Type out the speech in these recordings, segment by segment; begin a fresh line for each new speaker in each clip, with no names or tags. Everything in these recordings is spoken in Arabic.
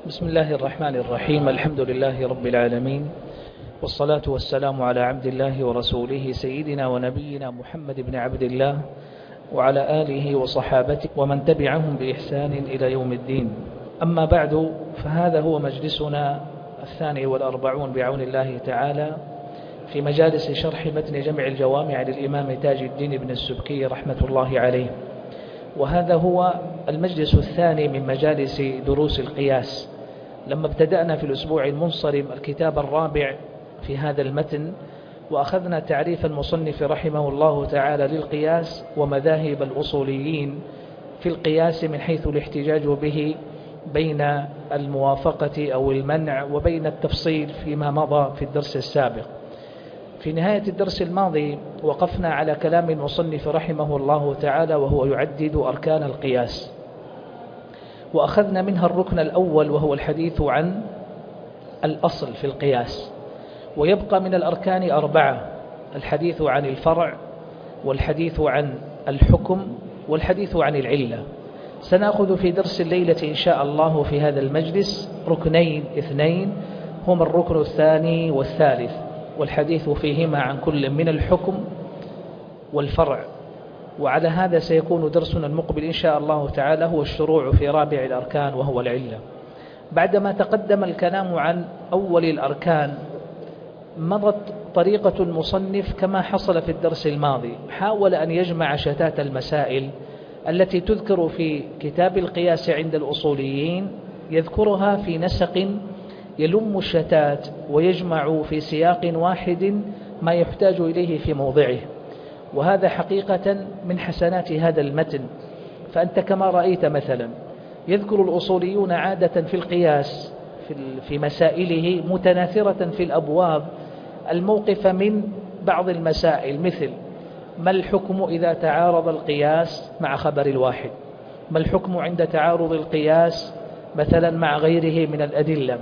بسم الله الرحمن الرحيم. الحمد لله رب العالمين، والصلاة والسلام على عبد الله ورسوله سيدنا ونبينا محمد بن عبد الله وعلى آله وصحابته ومن تبعهم بإحسان إلى يوم الدين. أما بعد، فهذا هو مجلسنا 42 بعون الله تعالى في مجالس شرح متن جمع الجوامع للإمام تاج الدين بن السبكي رحمة الله عليه، وهذا هو المجلس الثاني من مجالس دروس القياس. لما ابتدأنا في الأسبوع المنصرم الكتاب الرابع في هذا المتن، وأخذنا تعريف المصنف رحمه الله تعالى للقياس ومذاهب الأصوليين في القياس من حيث الاحتجاج به بين الموافقة أو المنع وبين التفصيل فيما مضى في الدرس السابق. في نهاية الدرس الماضي وقفنا على كلام المصنف رحمه الله تعالى وهو يعدد أركان القياس، وأخذنا منها الركن الأول وهو الحديث عن الأصل في القياس، ويبقى من الأركان 4: الحديث عن الفرع، والحديث عن الحكم، والحديث عن العلة. سنأخذ في درس الليلة إن شاء الله في هذا المجلس ركنين اثنين هما الركن الثاني والثالث، والحديث فيهما عن كل من الحكم والفرع. وعلى هذا سيكون درسنا المقبل إن شاء الله تعالى هو الشروع في رابع الأركان وهو العلة. بعدما تقدم الكلام عن أول الأركان، مضت طريقة المصنف كما حصل في الدرس الماضي، حاول أن يجمع شتات المسائل التي تذكر في كتاب القياس عند الأصوليين، يذكرها في نسق يلم الشتات ويجمع في سياق واحد ما يحتاج إليه في موضعه. وهذا حقيقة من حسنات هذا المتن. فأنت كما رأيت مثلا يذكر الأصوليون عادة في القياس في مسائله متناثرة في الأبواب الموقف من بعض المسائل، مثل: ما الحكم إذا تعارض القياس مع خبر الواحد؟ ما الحكم عند تعارض القياس مثلا مع غيره من الأدلة؟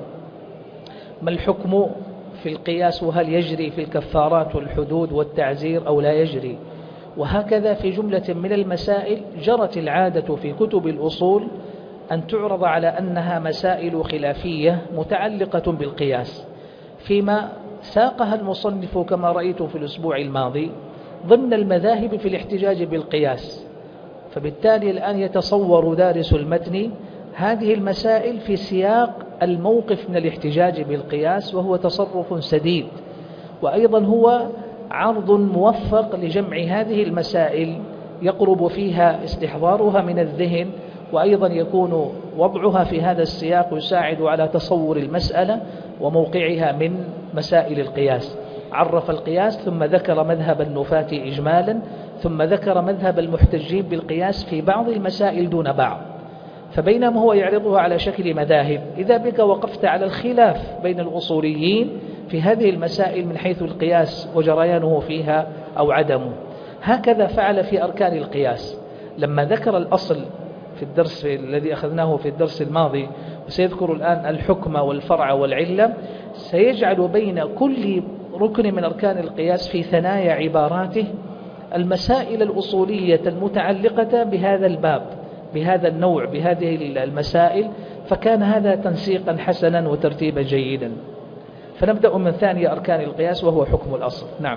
ما الحكم في القياس وهل يجري في الكفارات والحدود والتعزير أو لا يجري؟ وهكذا في جملة من المسائل جرت العادة في كتب الأصول أن تعرض على أنها مسائل خلافية متعلقة بالقياس، فيما ساقها المصنف كما رأيت في الأسبوع الماضي ضمن المذاهب في الاحتجاج بالقياس. فبالتالي الآن يتصور دارس المتن هذه المسائل في سياق الموقف من الاحتجاج بالقياس، وهو تصرف سديد، وأيضا هو عرض موفق لجمع هذه المسائل يقرب فيها استحضارها من الذهن، وأيضا يكون وضعها في هذا السياق يساعد على تصور المسألة وموقعها من مسائل القياس. عرف القياس ثم ذكر مذهب النفاة إجمالا، ثم ذكر مذهب المحتجين بالقياس في بعض المسائل دون بعض. فبينما هو يعرضها على شكل مذاهب، إذا بك وقفت على الخلاف بين الأصوليين في هذه المسائل من حيث القياس وجريانه فيها أو عدمه. هكذا فعل في أركان القياس لما ذكر الأصل في الدرس الذي أخذناه في الدرس الماضي، وسيذكر الآن الحكم والفرع والعلة. سيجعل بين كل ركن من أركان القياس في ثنايا عباراته المسائل الأصولية المتعلقة بهذا الباب، بهذا النوع، بهذه المسائل. فكان هذا تنسيقا حسنا وترتيبا جيدا. فنبدأ من ثاني أركان القياس وهو حكم الأصل. نعم.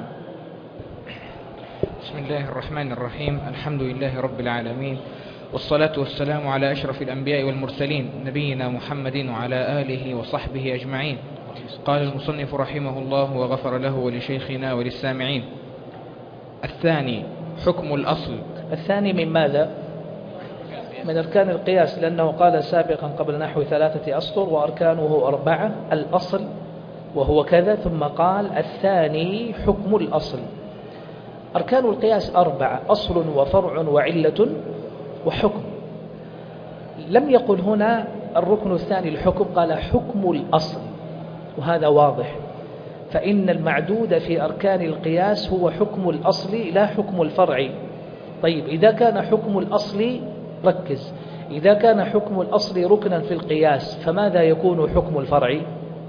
بسم الله الرحمن الرحيم. الحمد لله رب العالمين، والصلاة والسلام على أشرف الأنبياء والمرسلين نبينا محمد وعلى آله وصحبه أجمعين. قال المصنف رحمه الله وغفر له ولشيخنا وللسامعين: الثاني حكم الأصل.
الثاني من ماذا؟ من أركان القياس، لأنه قال سابقا قبل نحو 3 أسطر وأركانه 4: الأصل وهو كذا، ثم قال الثاني حكم الأصل. أركان القياس 4: أصل وفرع وعلة وحكم. لم يقل هنا الركن الثاني الحكم، قال حكم الأصل، وهذا واضح. فإن المعدود في أركان القياس هو حكم الأصل لا حكم الفرع. طيب، إذا كان حكم الأصل، ركز، إذا كان حكم الأصل ركنا في القياس، فماذا يكون حكم الفرع؟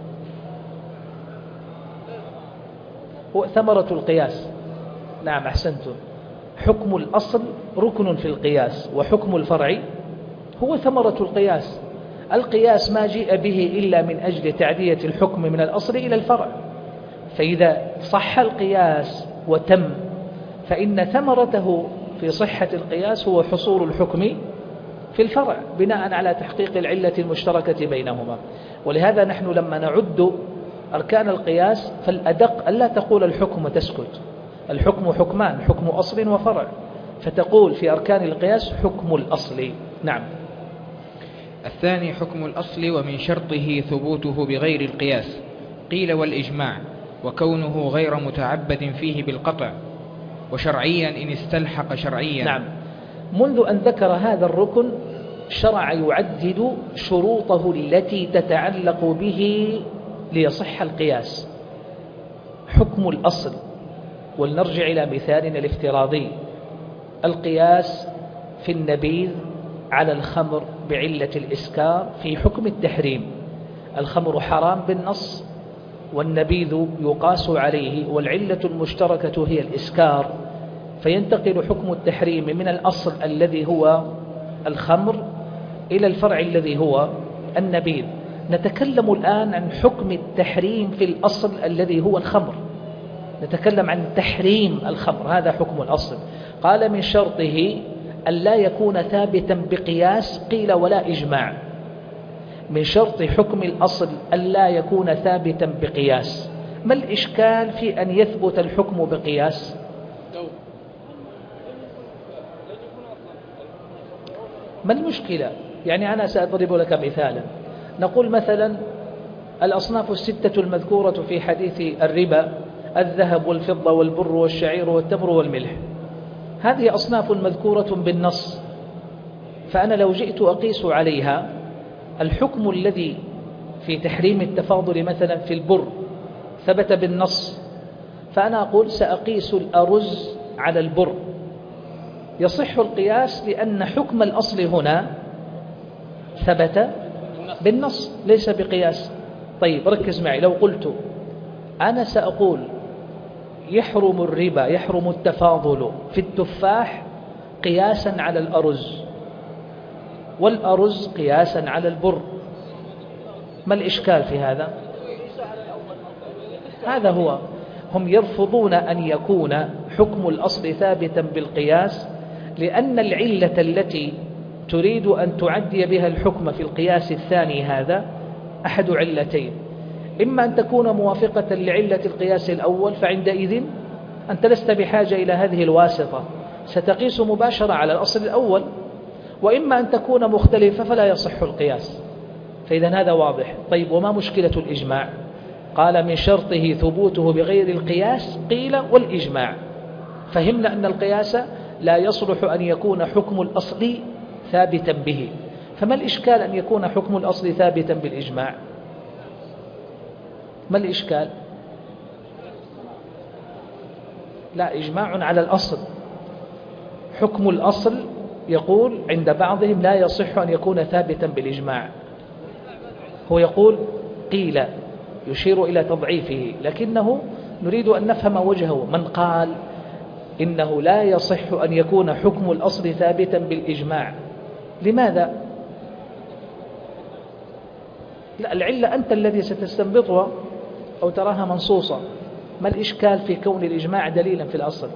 هو ثمرة القياس. نعم، أحسنتم. حكم الأصل ركن في القياس، وحكم الفرع هو ثمرة القياس. القياس ما جيء به إلا من أجل تعدية الحكم من الأصل إلى الفرع، فإذا صح القياس وتم فإن ثمرته في صحة القياس هو حصول الحكم في الفرع بناء على تحقيق العلة المشتركة بينهما. ولهذا نحن لما نعد أركان القياس فالأدق ألا تقول الحكم وتسكت، الحكم حكمان، حكم أصل وفرع، فتقول في أركان القياس حكم الأصل. نعم.
الثاني حكم الأصل ومن شرطه ثبوته بغير القياس، قيل والإجماع، وكونه غير متعبد فيه بالقطع، وشرعيا إن استلحق شرعيا.
نعم. منذ أن ذكر هذا الركن شرع يعدد شروطه التي تتعلق به ليصح القياس. حكم الأصل، ولنرجع إلى مثالنا الافتراضي، القياس في النبيذ على الخمر بعلة الإسكار في حكم التحريم. الخمر حرام بالنص والنبيذ يقاس عليه والعلة المشتركة هي الإسكار، فينتقل حكم التحريم من الأصل الذي هو الخمر إلى الفرع الذي هو النبيذ. نتكلم الآن عن حكم التحريم في الأصل الذي هو الخمر، نتكلم عن تحريم الخمر، هذا حكم الأصل. قال من شرطه أن لا يكون ثابتا بقياس، قيل ولا إجماع. من شرط حكم الأصل أن لا يكون ثابتا بقياس. ما الإشكال في أن يثبت الحكم بقياس؟ ما المشكلة؟ يعني أنا سأضرب لك مثالا، نقول مثلا الأصناف الستة المذكورة في حديث الربا: الذهب والفضة والبر والشعير والتمر والملح. هذه أصناف مذكورة بالنص، فأنا لو جئت أقيس عليها الحكم الذي في تحريم التفاضل مثلا في البر ثبت بالنص، فأنا أقول سأقيس الأرز على البر، يصح القياس لأن حكم الأصل هنا ثبت بالنص ليس بقياس. طيب ركز معي، لو قلت أنا سأقول يحرم الربا، يحرم التفاضل في التفاح قياسا على الأرز، والأرز قياسا على البر، ما الإشكال في هذا؟ هذا هو، هم يرفضون أن يكون حكم الأصل ثابتا بالقياس، لأن العلة التي تريد أن تعدي بها الحكم في القياس الثاني هذا أحد علتين: إما أن تكون موافقة لعلة القياس الأول فعندئذ أنت لست بحاجة إلى هذه الواسطة، ستقيس مباشرة على الأصل الأول، وإما أن تكون مختلفة فلا يصح القياس. فإذا هذا واضح. طيب وما مشكلة الإجماع؟ قال من شرطه ثبوته بغير القياس، قيل والإجماع. فهمنا أن القياس لا يصلح أن يكون حكم الأصل ثابتا به، فما الإشكال أن يكون حكم الأصل ثابتا بالإجماع؟ ما الإشكال؟ لا، إجماع على الأصل. حكم الأصل يقول عند بعضهم لا يصح أن يكون ثابتا بالإجماع، هو يقول قيل، يشير إلى تضعيفه، لكنه نريد أن نفهم وجهه. من قال إنه لا يصح أن يكون حكم الأصل ثابتا بالإجماع، لماذا؟ لا، العلة أنت الذي ستستنبطها أو تراها منصوصة. ما الإشكال في كون الإجماع دليلا في الأصل؟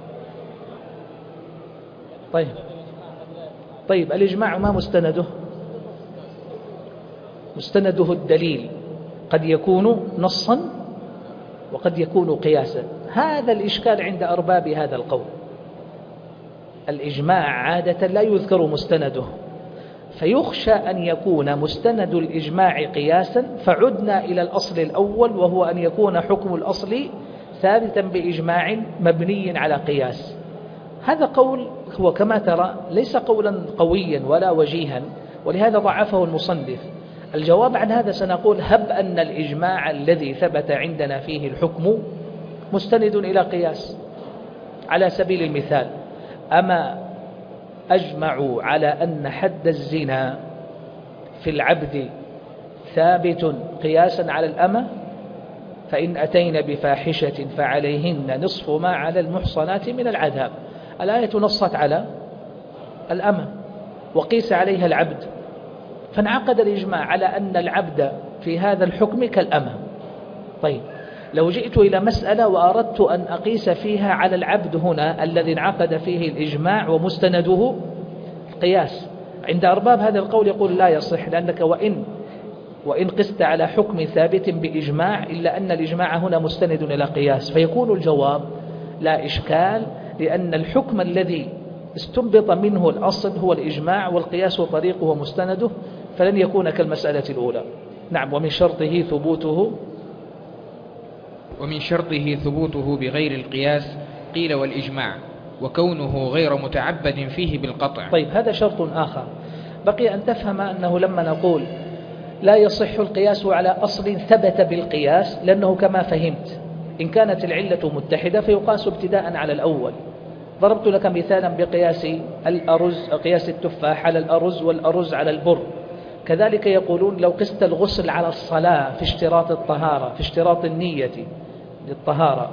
طيب الإجماع ما مستنده؟ مستنده الدليل، قد يكون نصا وقد يكون قياسا. هذا الإشكال عند أرباب هذا القول. الإجماع عادة لا يذكر مستنده، فيخشى أن يكون مستند الإجماع قياسا، فعدنا إلى الأصل الأول وهو أن يكون حكم الأصل ثابتا بإجماع مبني على قياس. هذا قول هو كما ترى ليس قولا قويا ولا وجيها، ولهذا ضعفه المصنف. الجواب عن هذا سنقول: هب أن الإجماع الذي ثبت عندنا فيه الحكم مستند إلى قياس. على سبيل المثال، أما أجمعوا على أن حد الزنا في العبد ثابت قياسا على الأمة، فإن أتين بفاحشة فعليهن نصف ما على المحصنات من العذاب. الآية نصت على الأمة وقيس عليها العبد، فانعقد الإجماع على أن العبد في هذا الحكم كالأمة. طيب لو جئت إلى مسألة وأردت أن أقيس فيها على العبد هنا الذي انعقد فيه الإجماع ومستنده القياس، عند أرباب هذا القول يقول لا يصح، لأنك وإن قست على حكم ثابت بإجماع إلا أن الإجماع هنا مستند إلى قياس، فيكون الجواب لا إشكال، لأن الحكم الذي استنبط منه الأصل هو الإجماع، والقياس طريقه ومستنده، فلن يكون كالمسألة الأولى. نعم. ومن شرطه ثبوته
بغير القياس قيل والإجماع، وكونه غير متعبد فيه بالقطع.
طيب هذا شرط آخر. بقي أن تفهم أنه لما نقول لا يصح القياس على أصل ثبت بالقياس، لأنه كما فهمت إن كانت العلة متحدة فيقاس ابتداء على الأول. ضربت لك مثالا بقياس الأرز، قياس التفاح على الأرز والأرز على البر. كذلك يقولون لو قست الغسل على الصلاة في اشتراط الطهارة، في اشتراط النية للطهارة،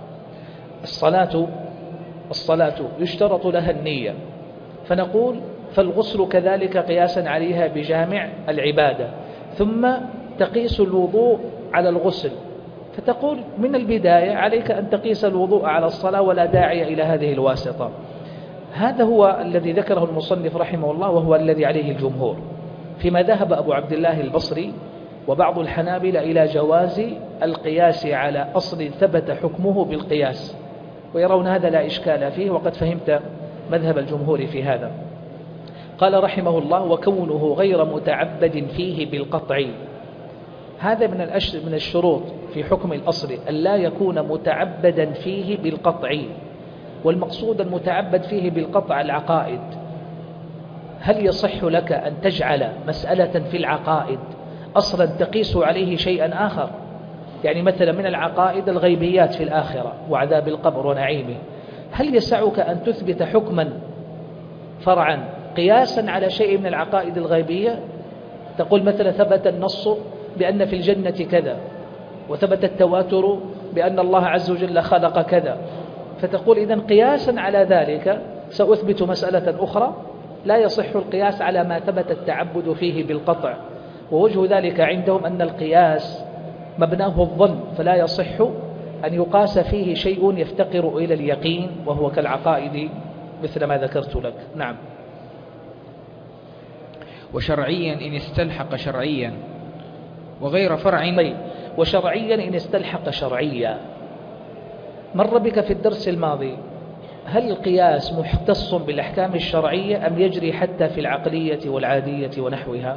الصلاة يشترط لها النية، فنقول فالغسل كذلك قياسا عليها بجامع العبادة، ثم تقيس الوضوء على الغسل، فتقول من البداية عليك أن تقيس الوضوء على الصلاة ولا داعي إلى هذه الواسطة. هذا هو الذي ذكره المصنف رحمه الله، وهو الذي عليه الجمهور، فيما ذهب أبو عبد الله البصري وبعض الحنابلة إلى جواز القياس على أصل ثبت حكمه بالقياس، ويرون هذا لا إشكال فيه، وقد فهمت مذهب الجمهور في هذا. قال رحمه الله وكونه غير متعبد فيه بالقطع، هذا من الشروط في حكم الأصل أن لا يكون متعبدا فيه بالقطع. والمقصود المتعبد فيه بالقطع العقائد. هل يصح لك أن تجعل مسألة في العقائد أصلا تقيس عليه شيئا آخر؟ يعني مثلا من العقائد الغيبيات في الآخرة وعذاب القبر ونعيمه، هل يسعك أن تثبت حكما فرعا قياسا على شيء من العقائد الغيبية؟ تقول مثلا ثبت النص بأن في الجنة كذا، وثبت التواتر بأن الله عز وجل خلق كذا، فتقول إذن قياسا على ذلك سأثبت مسألة أخرى. لا يصح القياس على ما ثبت التعبد فيه بالقطع، ووجه ذلك عندهم أن القياس مبناه الظن، فلا يصح أن يقاس فيه شيء يفتقر إلى اليقين، وهو كالعقائد مثل ما ذكرت لك. نعم.
وشرعيا إن استلحق شرعيا وغير فرع.
طيب وشرعيا إن استلحق شرعيا، مر بك في الدرس الماضي هل القياس مختص بالأحكام الشرعية أم يجري حتى في العقلية والعادية ونحوها؟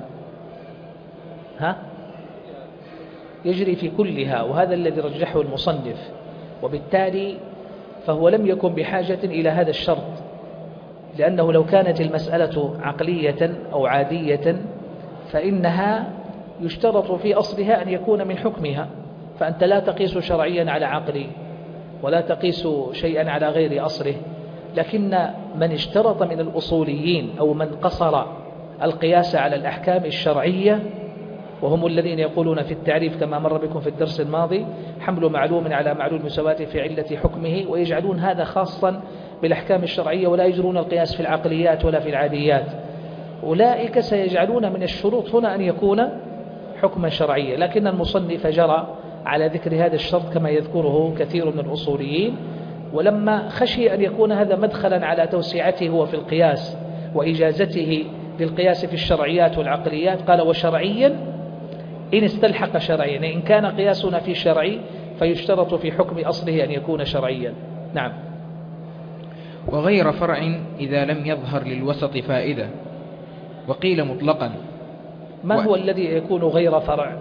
يجري في كلها، وهذا الذي رجحه المصنف، وبالتالي فهو لم يكن بحاجة إلى هذا الشرط، لأنه لو كانت المسألة عقلية أو عادية فإنها يشترط في أصلها أن يكون من حكمها، فأنت لا تقيس شرعيا على عقلي ولا تقيس شيئا على غير أصله. لكن من اشترط من الأصوليين أو من قصر القياس على الأحكام الشرعية، وهم الذين يقولون في التعريف كما مر بكم في الدرس الماضي حمل معلوم على معلوم مساواة في علة حكمه، ويجعلون هذا خاصا بالأحكام الشرعية ولا يجرون القياس في العقليات ولا في العاديات. أولئك سيجعلون من الشروط هنا أن يكون حكما شرعيا، لكن المصنف جرى على ذكر هذا الشرط كما يذكره كثير من الأصوليين، ولما خشي أن يكون هذا مدخلا على توسعته هو في القياس وإجازته للقياس في الشرعيات والعقليات قال وشرعيا إن استلحق شرعيا، إن كان قياسنا في شرعي فيشترط في حكم أصله أن يكون شرعيا. نعم.
وغير فرع إذا لم يظهر للوسط فائدة، وقيل مطلقا.
ما هو الذي يكون غير فرع؟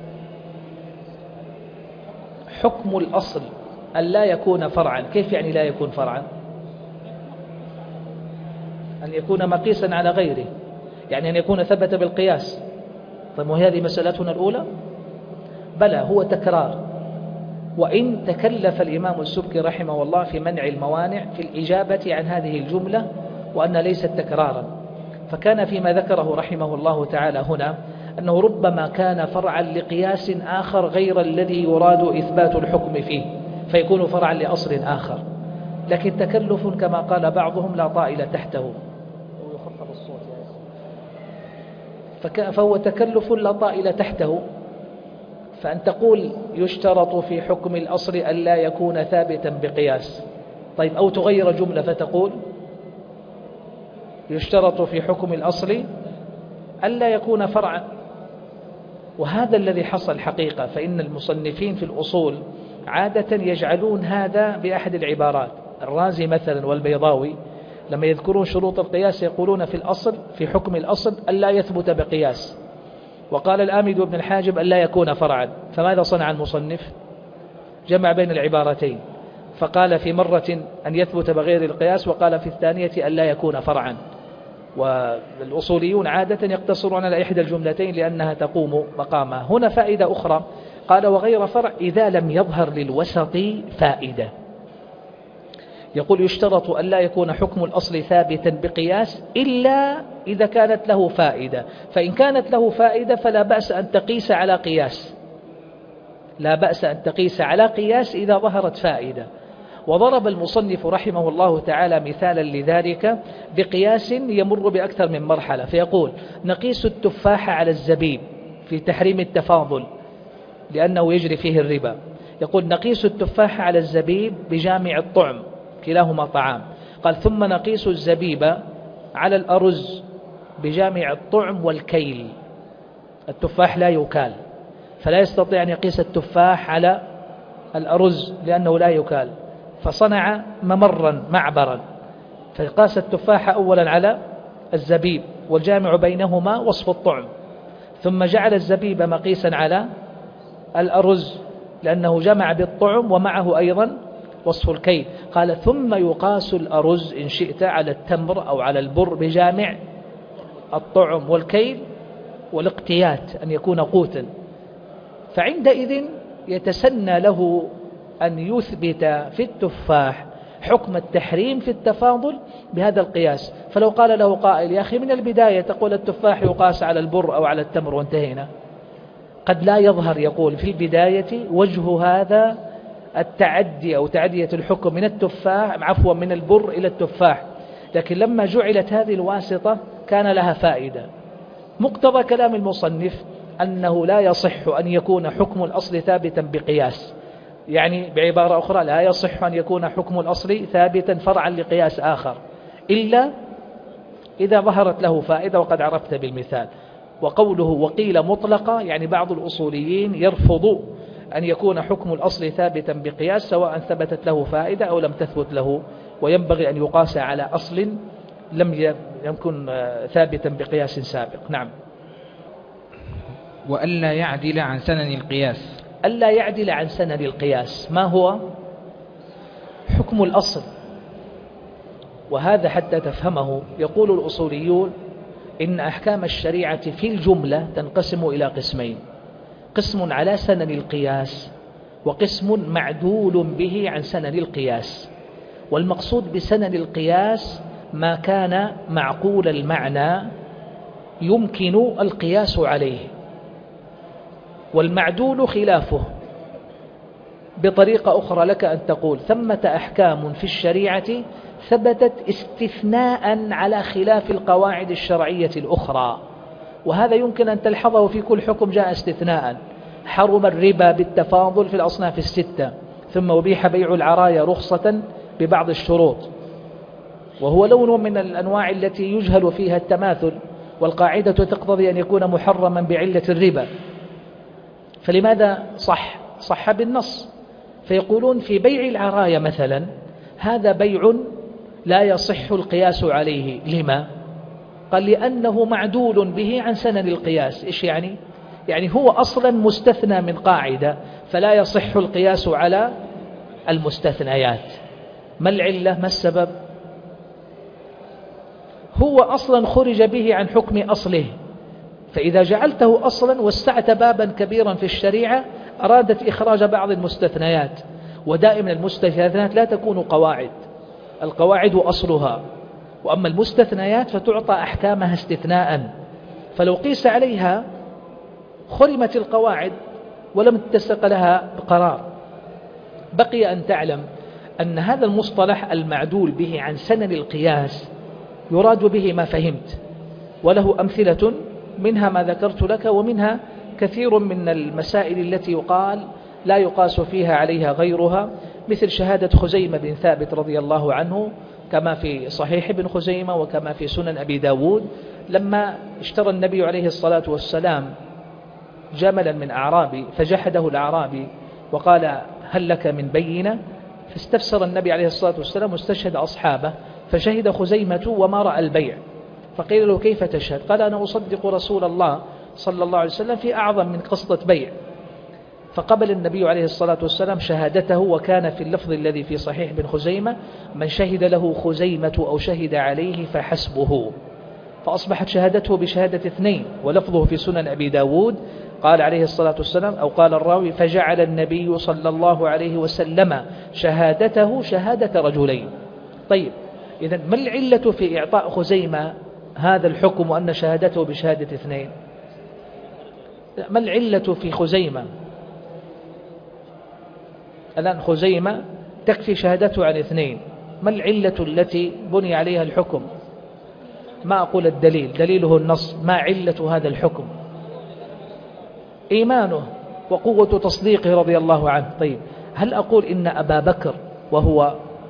حكم الأصل أن لا يكون فرعا. كيف يعني لا يكون فرعا؟ أن يكون مقيسا على غيره، يعني أن يكون ثبت بالقياس. طيب وهذه مسألتنا الأولى؟ بلى، هو تكرار. وإن تكلف الإمام السبكي رحمه الله في منع الموانع في الإجابة عن هذه الجملة وأن ليست تكرارا، فكان فيما ذكره رحمه الله تعالى هنا أنه ربما كان فرعا لقياس آخر غير الذي يراد إثبات الحكم فيه، فيكون فرعا لأصل آخر، لكن تكلف كما قال بعضهم لا طائل تحته. فهو تكلف لا طائل تحته. فأن تقول يشترط في حكم الأصل ألا يكون ثابتا بقياس، طيب، أو تغير جملة فتقول يشترط في حكم الأصل ألا يكون فرعا. وهذا الذي حصل حقيقة، فإن المصنفين في الأصول عادة يجعلون هذا بأحد العبارات. الرازي مثلا والبيضاوي لما يذكرون شروط القياس يقولون في الأصل في حكم الأصل ألا يثبت بقياس، وقال الآمد وابن الحاجب ألا يكون فرعا. فماذا صنع المصنف؟ جمع بين العبارتين، فقال في مرة أن يثبت بغير القياس، وقال في الثانية ألا يكون فرعا. والأصوليون عادة يقتصرون على إحدى الجملتين لأنها تقوم مقامها. هنا فائدة أخرى، قال وغير فرع إذا لم يظهر للوسط فائدة. يقول يشترط أن لا يكون حكم الأصل ثابتا بقياس إلا إذا كانت له فائدة، فإن كانت له فائدة فلا بأس أن تقيس على قياس، لا بأس أن تقيس على قياس إذا ظهرت فائدة. وضرب المصنف رحمه الله تعالى مثالا لذلك بقياس يمر بأكثر من مرحلة، فيقول نقيس التفاح على الزبيب في تحريم التفاضل لأنه يجري فيه الربا. يقول نقيس التفاح على الزبيب بجامع الطعم، كلاهما طعام. قال ثم نقيس الزبيب على الأرز بجامع الطعم والكيل. التفاح لا يكال، فلا يستطيع أن يقيس التفاح على الأرز لأنه لا يكال، فصنع ممرا معبرا، فقاس التفاح أولا على الزبيب، والجامع بينهما وصف الطعم، ثم جعل الزبيب مقيسا على الأرز لأنه جمع بالطعم ومعه أيضا وصف الكيل. قال ثم يقاس الأرز إن شئت على التمر أو على البر بجامع الطعم والكيل والاقتيات أن يكون قوتا. فعندئذ يتسنى له أن يثبت في التفاح حكم التحريم في التفاضل بهذا القياس. فلو قال له قائل يا أخي من البداية تقول التفاح يقاس على البر أو على التمر وانتهينا، قد لا يظهر يقول في البداية وجه هذا التعدي أو تعدية الحكم من التفاح عفوا من البر إلى التفاح، لكن لما جعلت هذه الواسطة كان لها فائدة. مقتضى كلام المصنف أنه لا يصح أن يكون حكم الأصل ثابتا بقياس، يعني بعبارة أخرى لا يصح أن يكون حكم الأصل ثابتا فرعا لقياس آخر إلا إذا ظهرت له فائدة، وقد عرفت بالمثال. وقوله وقيل مطلقة يعني بعض الأصوليين يرفض أن يكون حكم الأصل ثابتا بقياس سواء ثبتت له فائدة أو لم تثبت له، وينبغي أن يقاس على أصل لم يكن ثابتا بقياس سابق. نعم.
وألا يعدل عن سنن القياس.
ألا يعدل عن سنن القياس ما هو؟ حكم الأصل. وهذا حتى تفهمه يقول الأصوليون إن أحكام الشريعة في الجملة تنقسم إلى قسمين: قسم على سنن القياس، وقسم معدول به عن سنن القياس. والمقصود بسنن القياس ما كان معقول المعنى يمكن القياس عليه، والمعدول خلافه. بطريقة أخرى لك أن تقول ثمة أحكام في الشريعة ثبتت استثناء على خلاف القواعد الشرعية الأخرى، وهذا يمكن أن تلحظه في كل حكم جاء استثناء. حرم الربا بالتفاضل في الأصناف الستة، ثم أبيح بيع العرايا رخصة ببعض الشروط، وهو لون من الأنواع التي يجهل فيها التماثل، والقاعدة تقتضي أن يكون محرما بعلة الربا. فلماذا صح بالنص؟ فيقولون في بيع العرايا مثلا هذا بيع لا يصح القياس عليه. لما؟ قال لأنه معدول به عن سنن القياس. إيش يعني؟ يعني هو أصلا مستثنى من قاعدة، فلا يصح القياس على المستثنيات. ما العلة؟ ما السبب؟ هو أصلا خرج به عن حكم أصله، فإذا جعلته أصلا وسعت بابا كبيرا في الشريعة أرادت إخراج بعض المستثنيات، ودائما المستثنيات لا تكون قواعد، القواعد أصلها، وأما المستثنيات فتعطى أحكامها استثناء. فلو قيس عليها خرمت القواعد ولم تتسق لها قرار. بقي أن تعلم أن هذا المصطلح المعدول به عن سنن القياس يراد به ما فهمت، وله أمثلة منها ما ذكرت لك، ومنها كثير من المسائل التي يقال لا يقاس فيها عليها غيرها، مثل شهادة خزيمة بن ثابت رضي الله عنه كما في صحيح ابن خزيمة وكما في سنن أبي داود، لما اشترى النبي عليه الصلاة والسلام جملا من أعرابي فجحده الأعرابي وقال هل لك من بينة، فاستفسر النبي عليه الصلاة والسلام واستشهد أصحابه، فشهد خزيمة وما رأى البيع، فقيل له كيف تشهد؟ قال أنا أصدق رسول الله صلى الله عليه وسلم في أعظم من قسطة بيع. فقبل النبي عليه الصلاة والسلام شهادته، وكان في اللفظ الذي في صحيح بن خزيمة من شهد له خزيمة أو شهد عليه فحسبه، فأصبحت شهادته بشهادة اثنين، ولفظه في سنن أبي داود قال عليه الصلاة والسلام أو قال الراوي فجعل النبي صلى الله عليه وسلم شهادته شهادة رجلين. طيب إذن ما العلة في إعطاء خزيمة هذا الحكم وأن شهادته بشهادة اثنين؟ ما العلة في خزيمة؟ الآن خزيمة تكفي شهادته عن اثنين، ما العلة التي بني عليها الحكم؟ ما أقول الدليل، دليله النص، ما علة هذا الحكم؟ إيمانه وقوة تصديقه رضي الله عنه. طيب هل أقول إن أبا بكر وهو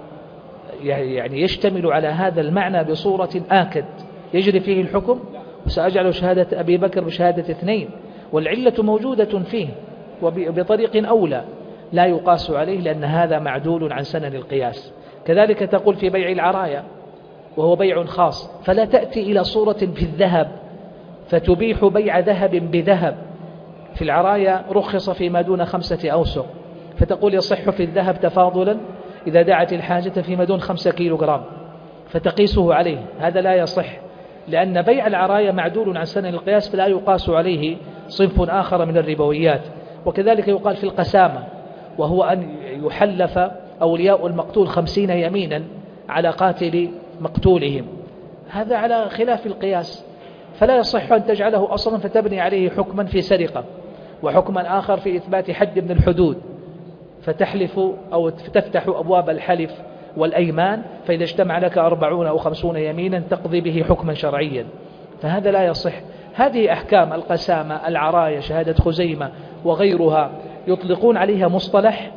يعني يشتمل على هذا المعنى بصورة آكد يجري فيه الحكم، وسأجعل شهادة أبي بكر بشهادة اثنين، والعلة موجودة فيه وبطريق أولى لا يقاس عليه لأن هذا معدول عن سنن القياس. كذلك تقول في بيع العرايا وهو بيع خاص، فلا تأتي إلى صورة في الذهب فتبيح بيع ذهب بذهب. في العرايا رخص فيما دون 5 أوسق، فتقول يصح في الذهب تفاضلا إذا دعت الحاجة فيما دون 5 كيلوغرام فتقيسه عليه، هذا لا يصح لأن بيع العرايا معدول عن سنن القياس فلا يقاس عليه صنف آخر من الربويات. وكذلك يقال في القسامة، وهو أن يحلف أولياء المقتول 50 يمينا على قاتل مقتولهم، هذا على خلاف القياس، فلا يصح أن تجعله أصلا فتبني عليه حكما في سرقة وحكما آخر في إثبات حد من الحدود، فتحلف أو تفتح أبواب الحلف والأيمان، فإذا اجتمع لك 40 أو 50 يمينا تقضي به حكما شرعيا، فهذا لا يصح. هذه أحكام القسامة، العرايا، شهادة خزيمة وغيرها يطلقون عليها مصطلح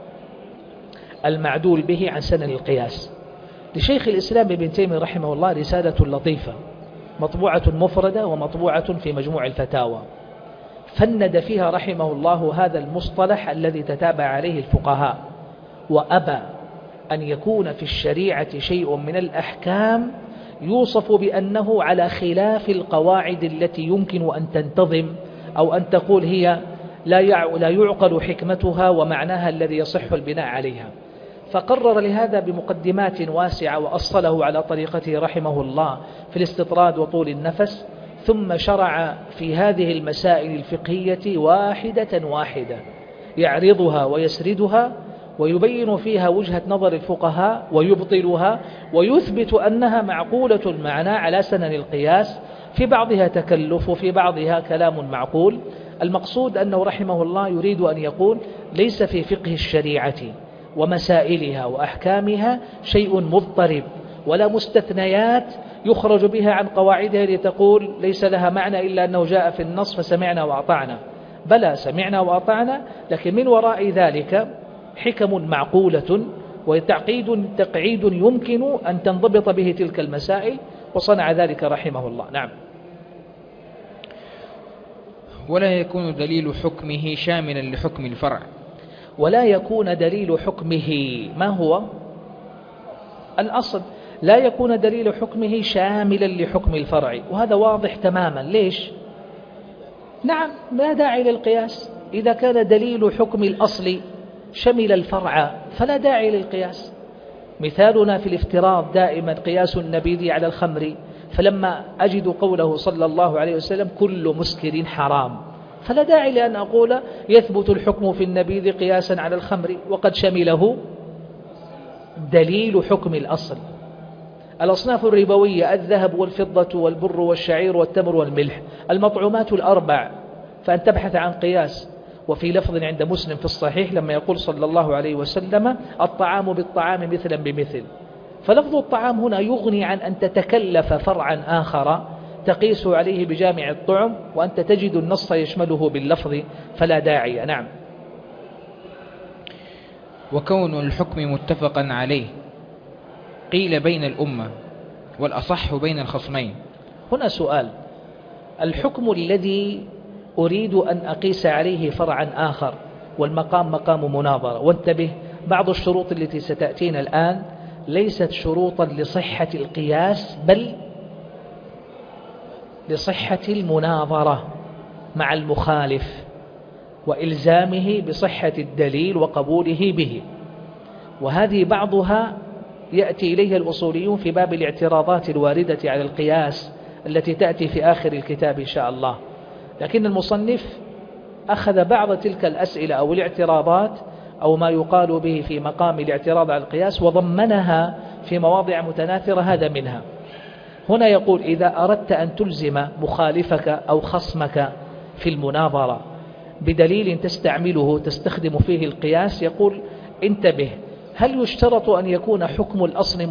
المعدول به عن سنن القياس. لشيخ الإسلام ابن تيمية رحمه الله رسالة لطيفة مطبوعة مفردة ومطبوعة في مجموع الفتاوى، فند فيها رحمه الله هذا المصطلح الذي تتابع عليه الفقهاء، وأبى أن يكون في الشريعة شيء من الأحكام يوصف بأنه على خلاف القواعد التي يمكن أن تنتظم أو أن تقول هي لا يعقل حكمتها ومعناها الذي يصح البناء عليها. فقرر لهذا بمقدمات واسعة وأصله على طريقته رحمه الله في الاستطراد وطول النفس، ثم شرع في هذه المسائل الفقهية واحدة واحدة يعرضها ويسردها ويبين فيها وجهة نظر الفقهاء ويبطلها ويثبت أنها معقولة المعنى على سنن القياس، في بعضها تكلف وفي بعضها كلام معقول. المقصود أنه رحمه الله يريد أن يقول ليس في فقه الشريعة ومسائلها وأحكامها شيء مضطرب ولا مستثنيات يخرج بها عن قواعدها لتقول ليس لها معنى إلا أنه جاء في النص فسمعنا وأطعنا، بلى سمعنا وأطعنا، لكن من وراء ذلك حكم معقولة تقعيد يمكن أن تنضبط به تلك المسائل، وصنع ذلك رحمه الله. نعم.
ولا يكون دليل حكمه شاملا لحكم الفرع.
ولا يكون دليل حكمه، ما هو الأصل؟ لا يكون دليل حكمه شاملا لحكم الفرع، وهذا واضح تماما. ليش؟ نعم، لا داعي للقياس. إذا كان دليل حكم الأصل شمل الفرع فلا داعي للقياس. مثالنا في الافتراض دائما قياس النبيذ على الخمر، فلما أجد قوله صلى الله عليه وسلم كل مسكر حرام، فلا داعي لأن أقول يثبت الحكم في النبيذ قياسا على الخمر وقد شمله دليل حكم الأصل. الأصناف الربوية الذهب والفضة والبر والشعير والتمر والملح، المطعومات الأربع، فأن تبحث عن قياس. وفي لفظ عند مسلم في الصحيح لما يقول صلى الله عليه وسلم الطعام بالطعام مثلا بمثل، فلفظ الطعام هنا يغني عن أن تتكلف فرعا آخر تقيس عليه بجامع الطعم وأنت تجد النص يشمله باللفظ فلا داعي. نعم.
وكون الحكم متفقا عليه قيل بين الأمة والأصح بين الخصمين.
هنا سؤال: الحكم الذي أريد أن أقيس عليه فرعا آخر والمقام مقام مناظرة، وانتبه بعض الشروط التي ستأتينا الآن ليست شروطا لصحة القياس بل لصحة المناظرة مع المخالف وإلزامه بصحة الدليل وقبوله به، وهذه بعضها يأتي إليها الأصوليون في باب الاعتراضات الواردة على القياس التي تأتي في آخر الكتاب إن شاء الله. لكن المصنف أخذ بعض تلك الأسئلة أو الاعتراضات أو ما يقال به في مقام الاعتراض على القياس وضمنها في مواضع متناثرة، هذا منها. هنا يقول: إذا أردت أن تلزم مخالفك أو خصمك في المناظرة بدليل تستخدم فيه القياس، يقول: انتبه، هل يشترط أن يكون حكم الأصل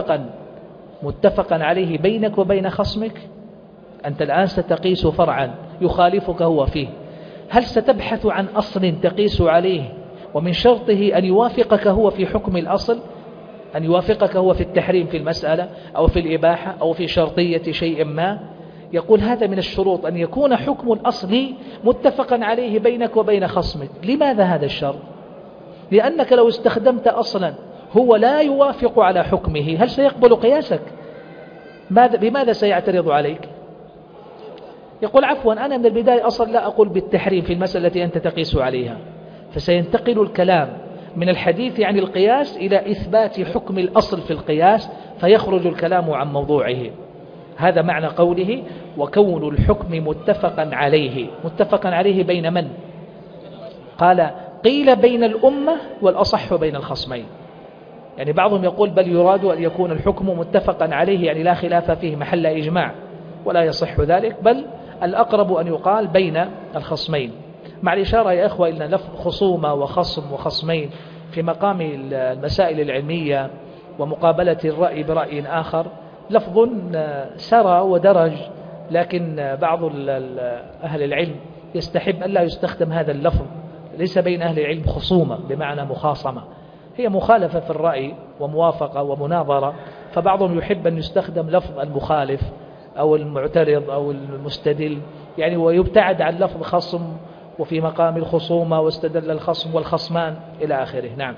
متفقا عليه بينك وبين خصمك؟ أنت الآن ستقيس فرعا يخالفك هو فيه، هل ستبحث عن أصل تقيس عليه ومن شرطه أن يوافقك هو في حكم الأصل، أن يوافقك هو في التحريم في المسألة أو في الإباحة أو في شرطية شيء ما؟ يقول هذا من الشروط، أن يكون حكم الأصل متفقا عليه بينك وبين خصمك. لماذا هذا الشرط؟ لأنك لو استخدمت أصلا هو لا يوافق على حكمه، هل سيقبل قياسك؟ بماذا سيعترض عليك؟ يقول: عفوا، أنا من البداية أصلا لا أقول بالتحريم في المسألة التي أنت تقيس عليها. فسينتقل الكلام من الحديث عن القياس إلى إثبات حكم الأصل في القياس، فيخرج الكلام عن موضوعه. هذا معنى قوله: وكون الحكم متفقا عليه. متفقا عليه بين من؟ قال: قيل بين الأمة والأصح بين الخصمين. يعني بعضهم يقول بل يراد أن يكون الحكم متفقا عليه، يعني لا خلاف فيه محل إجماع، ولا يصح ذلك، بل الأقرب أن يقال بين الخصمين، مع الإشارة يا إخوة إلى لفظ خصومة وخصم وخصمين في مقام المسائل العلمية ومقابلة الرأي برأي آخر لفظ سرى ودرج، لكن بعض أهل العلم يستحب أن لا يستخدم هذا اللفظ. ليس بين أهل العلم خصومة بمعنى مخاصمة، هي مخالفة في الرأي وموافقة ومناظرة، فبعضهم يحب أن يستخدم لفظ المخالف أو المعترض أو المستدل، يعني ويبتعد عن لفظ خصم وفي مقام الخصومة واستدل الخصم والخصمان إلى آخره. نعم.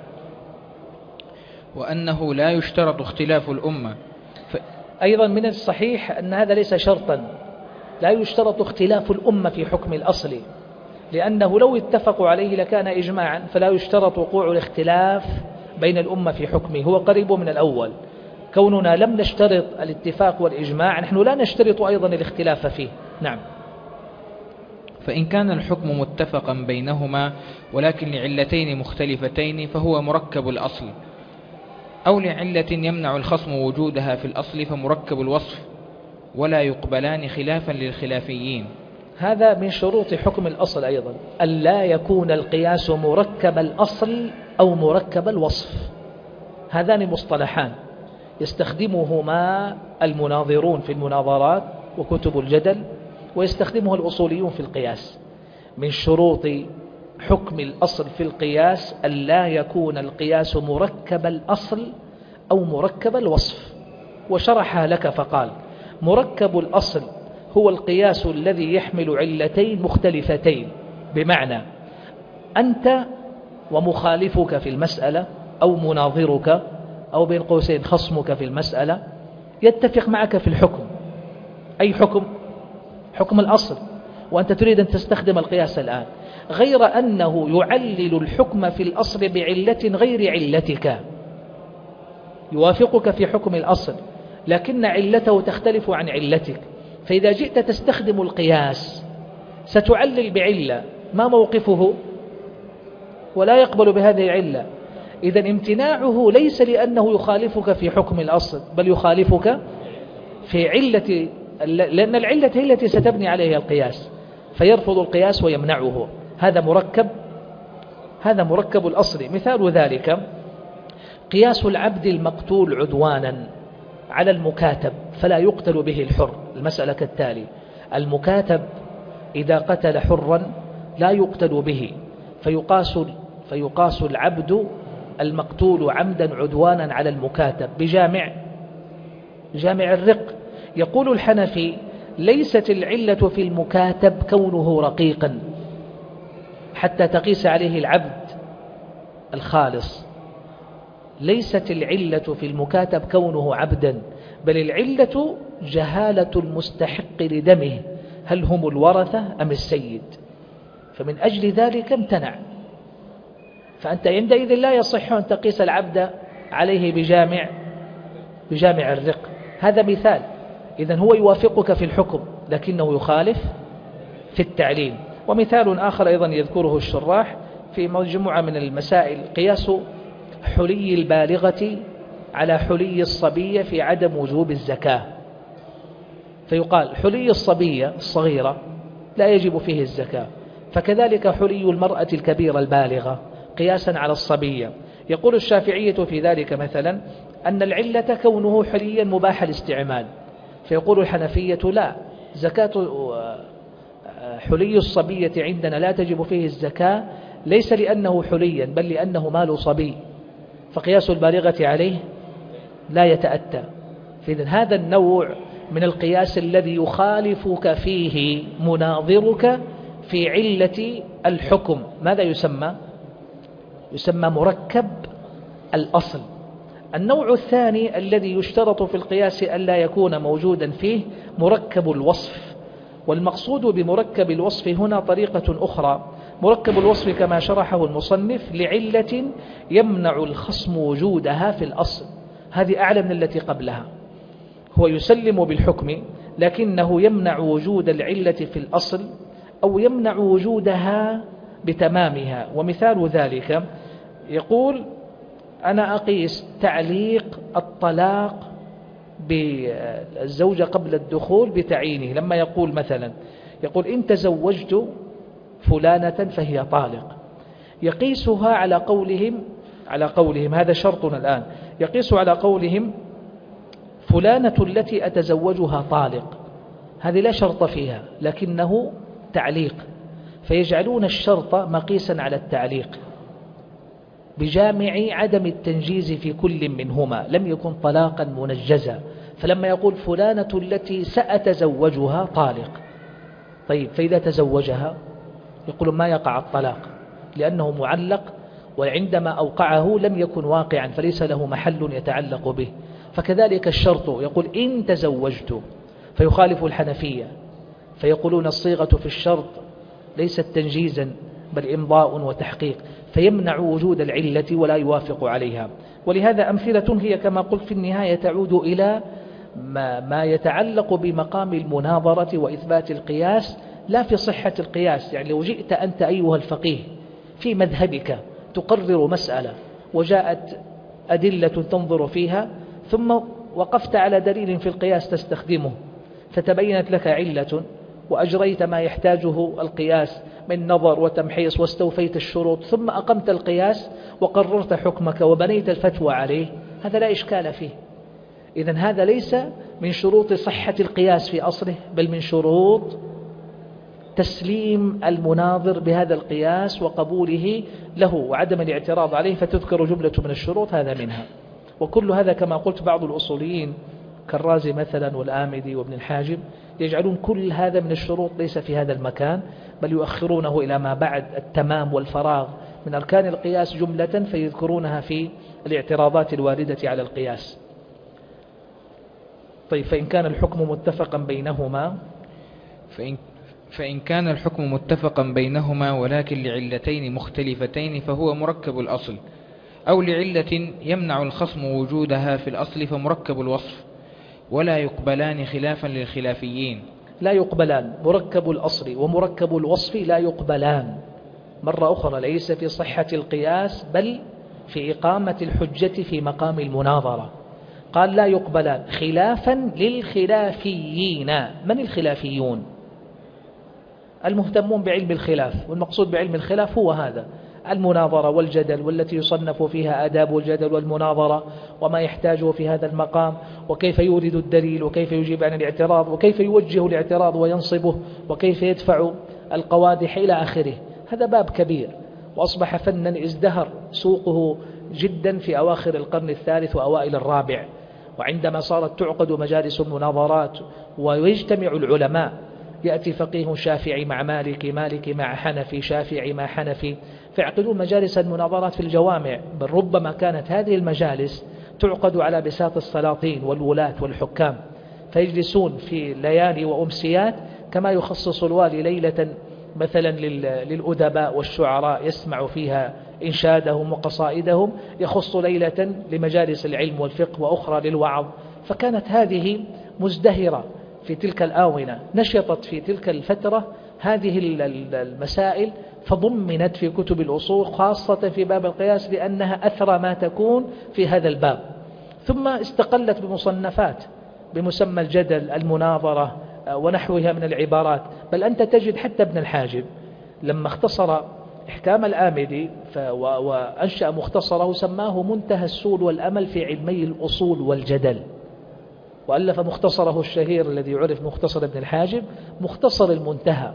وأنه لا يشترط اختلاف الأمة.
أيضا من الصحيح أن هذا ليس شرطا، لا يشترط اختلاف الأمة في حكم الأصل، لأنه لو اتفقوا عليه لكان إجماعا، فلا يشترط وقوع الاختلاف بين الأمة في حكمه، هو قريب من الأول. كوننا لم نشترط الاتفاق والإجماع، نحن لا نشترط أيضا الاختلاف فيه. نعم.
فإن كان الحكم متفقا بينهما ولكن لعلتين مختلفتين فهو مركب الأصل، أو لعلة يمنع الخصم وجودها في الأصل فمركب الوصف، ولا يقبلان خلافا للخلافيين.
هذا من شروط حكم الأصل أيضا، ألا يكون القياس مركب الأصل أو مركب الوصف. هذان مصطلحان يستخدمهما المناظرون في المناظرات وكتب الجدل، ويستخدمه الأصوليون في القياس. من شروط حكم الأصل في القياس ألا يكون القياس مركب الأصل أو مركب الوصف، وشرحها لك فقال: مركب الأصل هو القياس الذي يحمل علتين مختلفتين، بمعنى أنت ومخالفك في المسألة أو مناظرك أو بين قوسين خصمك في المسألة يتفق معك في الحكم. أي حكم؟ حكم الأصل، وأنت تريد أن تستخدم القياس الآن، غير أنه يعلل الحكم في الأصل بعلة غير علتك. يوافقك في حكم الأصل لكن علته تختلف عن علتك، فإذا جئت تستخدم القياس ستعلل بعلة ما موقفه ولا يقبل بهذه العلة. إذن امتناعه ليس لأنه يخالفك في حكم الأصل، بل يخالفك في علة، لأن العلة هي التي ستبني عليها القياس، فيرفض القياس ويمنعه. هذا مركب الأصل. مثال ذلك قياس العبد المقتول عدوانا على المكاتب فلا يقتل به الحر. المسألة كالتالي: المكاتب إذا قتل حرا لا يقتل به، فيقاس العبد المقتول عمدا عدوانا على المكاتب بجامع الرق. يقول الحنفي: ليست العلة في المكاتب كونه رقيقا حتى تقيس عليه العبد الخالص، ليست العلة في المكاتب كونه عبدا، بل العلة جهالة المستحق لدمه، هل هم الورثة أم السيد؟ فمن أجل ذلك امتنع. فأنت عندئذ لا يصح أن تقيس العبد عليه بجامع الرق. هذا مثال. إذن هو يوافقك في الحكم لكنه يخالف في التعليل. ومثال آخر أيضا يذكره الشراح في مجموعة من المسائل: قياس حلي البالغة على حلي الصبية في عدم وجوب الزكاة. فيقال حلي الصبية الصغيرة لا يجب فيه الزكاة، فكذلك حلي المرأة الكبيرة البالغة قياسا على الصبية. يقول الشافعية في ذلك مثلا أن العلة كونه حليا مباح الاستعمال، فيقول الحنفية: لا، زكاة حلي الصبية عندنا لا تجب فيه الزكاة، ليس لأنه حليا بل لأنه مال صبي، فقياس البالغة عليه لا يتأتى. فإذن هذا النوع من القياس الذي يخالفك فيه مناظرك في علة الحكم ماذا يسمى؟ يسمى مركب الأصل. النوع الثاني الذي يشترط في القياس ألا يكون موجودا فيه مركب الوصف. والمقصود بمركب الوصف هنا طريقة أخرى. مركب الوصف كما شرحه المصنف لعلة يمنع الخصم وجودها في الأصل، هذه أعلى من التي قبلها. هو يسلم بالحكم لكنه يمنع وجود العلة في الأصل أو يمنع وجودها بتمامها. ومثال ذلك يقول: أنا أقيس تعليق الطلاق بالزوجة قبل الدخول بتعيينه، لما يقول مثلا يقول: إن تزوجت فلانة فهي طالق، يقيسها على قولهم هذا شرطنا الآن، يقيس على قولهم فلانة التي أتزوجها طالق، هذه لا شرط فيها لكنه تعليق، فيجعلون الشرط مقيسا على التعليق بجامع عدم التنجيز في كل منهما، لم يكن طلاقا منجزا. فلما يقول فلانة التي سأتزوجها طالق، طيب فإذا تزوجها يقول ما يقع الطلاق لأنه معلق، وعندما أوقعه لم يكن واقعا فليس له محل يتعلق به. فكذلك الشرط يقول إن تزوجت، فيخالف الحنفية فيقولون الصيغة في الشرط ليست تنجيزا بل إمضاء وتحقيق، فيمنع وجود العلة ولا يوافق عليها. ولهذا أمثلة هي كما قلت في النهاية تعود إلى ما يتعلق بمقام المناظرة وإثبات القياس لا في صحة القياس. يعني لو جئت أنت أيها الفقيه في مذهبك تقرر مسألة وجاءت أدلة تنظر فيها ثم وقفت على دليل في القياس تستخدمه فتبينت لك علة وأجريت ما يحتاجه القياس من نظر وتمحيص واستوفيت الشروط ثم أقمت القياس وقررت حكمك وبنيت الفتوى عليه، هذا لا إشكال فيه. إذن هذا ليس من شروط صحة القياس في أصله بل من شروط تسليم المناظر بهذا القياس وقبوله له وعدم الاعتراض عليه، فتذكر جملة من الشروط هذا منها. وكل هذا كما قلت بعض الأصوليين كالرازي مثلا والآمدي وابن الحاجب يجعلون كل هذا من الشروط ليس في هذا المكان بل يؤخرونه إلى ما بعد التمام والفراغ من أركان القياس جملة فيذكرونها في الاعتراضات الواردة على القياس. طيب فإن كان الحكم متفقا بينهما
فإن كان الحكم متفقا بينهما ولكن لعلتين مختلفتين فهو مركب الأصل، أو لعلة يمنع الخصم وجودها في الأصل فمركب الوصف، ولا يقبلان خلافا للخلافيين.
لا يقبلان، مركب الأصل ومركب الوصف لا يقبلان. مرة أخرى ليس في صحة القياس بل في إقامة الحجة في مقام المناظرة. قال لا يقبلان خلافا للخلافيين. من الخلافيون؟ المهتمون بعلم الخلاف، والمقصود بعلم الخلاف هو هذا المناظرة والجدل، والتي يصنف فيها آداب الجدل والمناظرة وما يحتاجه في هذا المقام، وكيف يورد الدليل، وكيف يجيب عن الاعتراض، وكيف يوجه الاعتراض وينصبه، وكيف يدفع القوادح إلى آخره. هذا باب كبير، وأصبح فنا ازدهر سوقه جدا في أواخر القرن الثالث وأوائل الرابع، وعندما صارت تعقد مجالس المناظرات ويجتمع العلماء، يأتي فقيه شافعي مع مالكي، مالكي مع حنفي، شافعي مع حنفي، فيعقدون مجالس المناظرات في الجوامع. بل ربما كانت هذه المجالس تعقد على بساط السلاطين والولاة والحكام، فيجلسون في ليالي وأمسيات، كما يخصص الوالي ليلة مثلا للأدباء والشعراء يسمع فيها إنشادهم وقصائدهم، يخص ليلة لمجالس العلم والفقه وأخرى للوعظ. فكانت هذه مزدهرة في تلك الآونة، نشطت في تلك الفترة هذه المسائل، فضمنت في كتب الأصول خاصة في باب القياس، لأنها أثرى ما تكون في هذا الباب. ثم استقلت بمصنفات بمسمى الجدل، المناظرة ونحوها من العبارات. بل أنت تجد حتى ابن الحاجب لما اختصر إحكام الآمدي وأنشأ مختصره سماه منتهى السول والأمل في علمي الأصول والجدل، وألف مختصره الشهير الذي يعرف مختصر ابن الحاجب، مختصر المنتهى.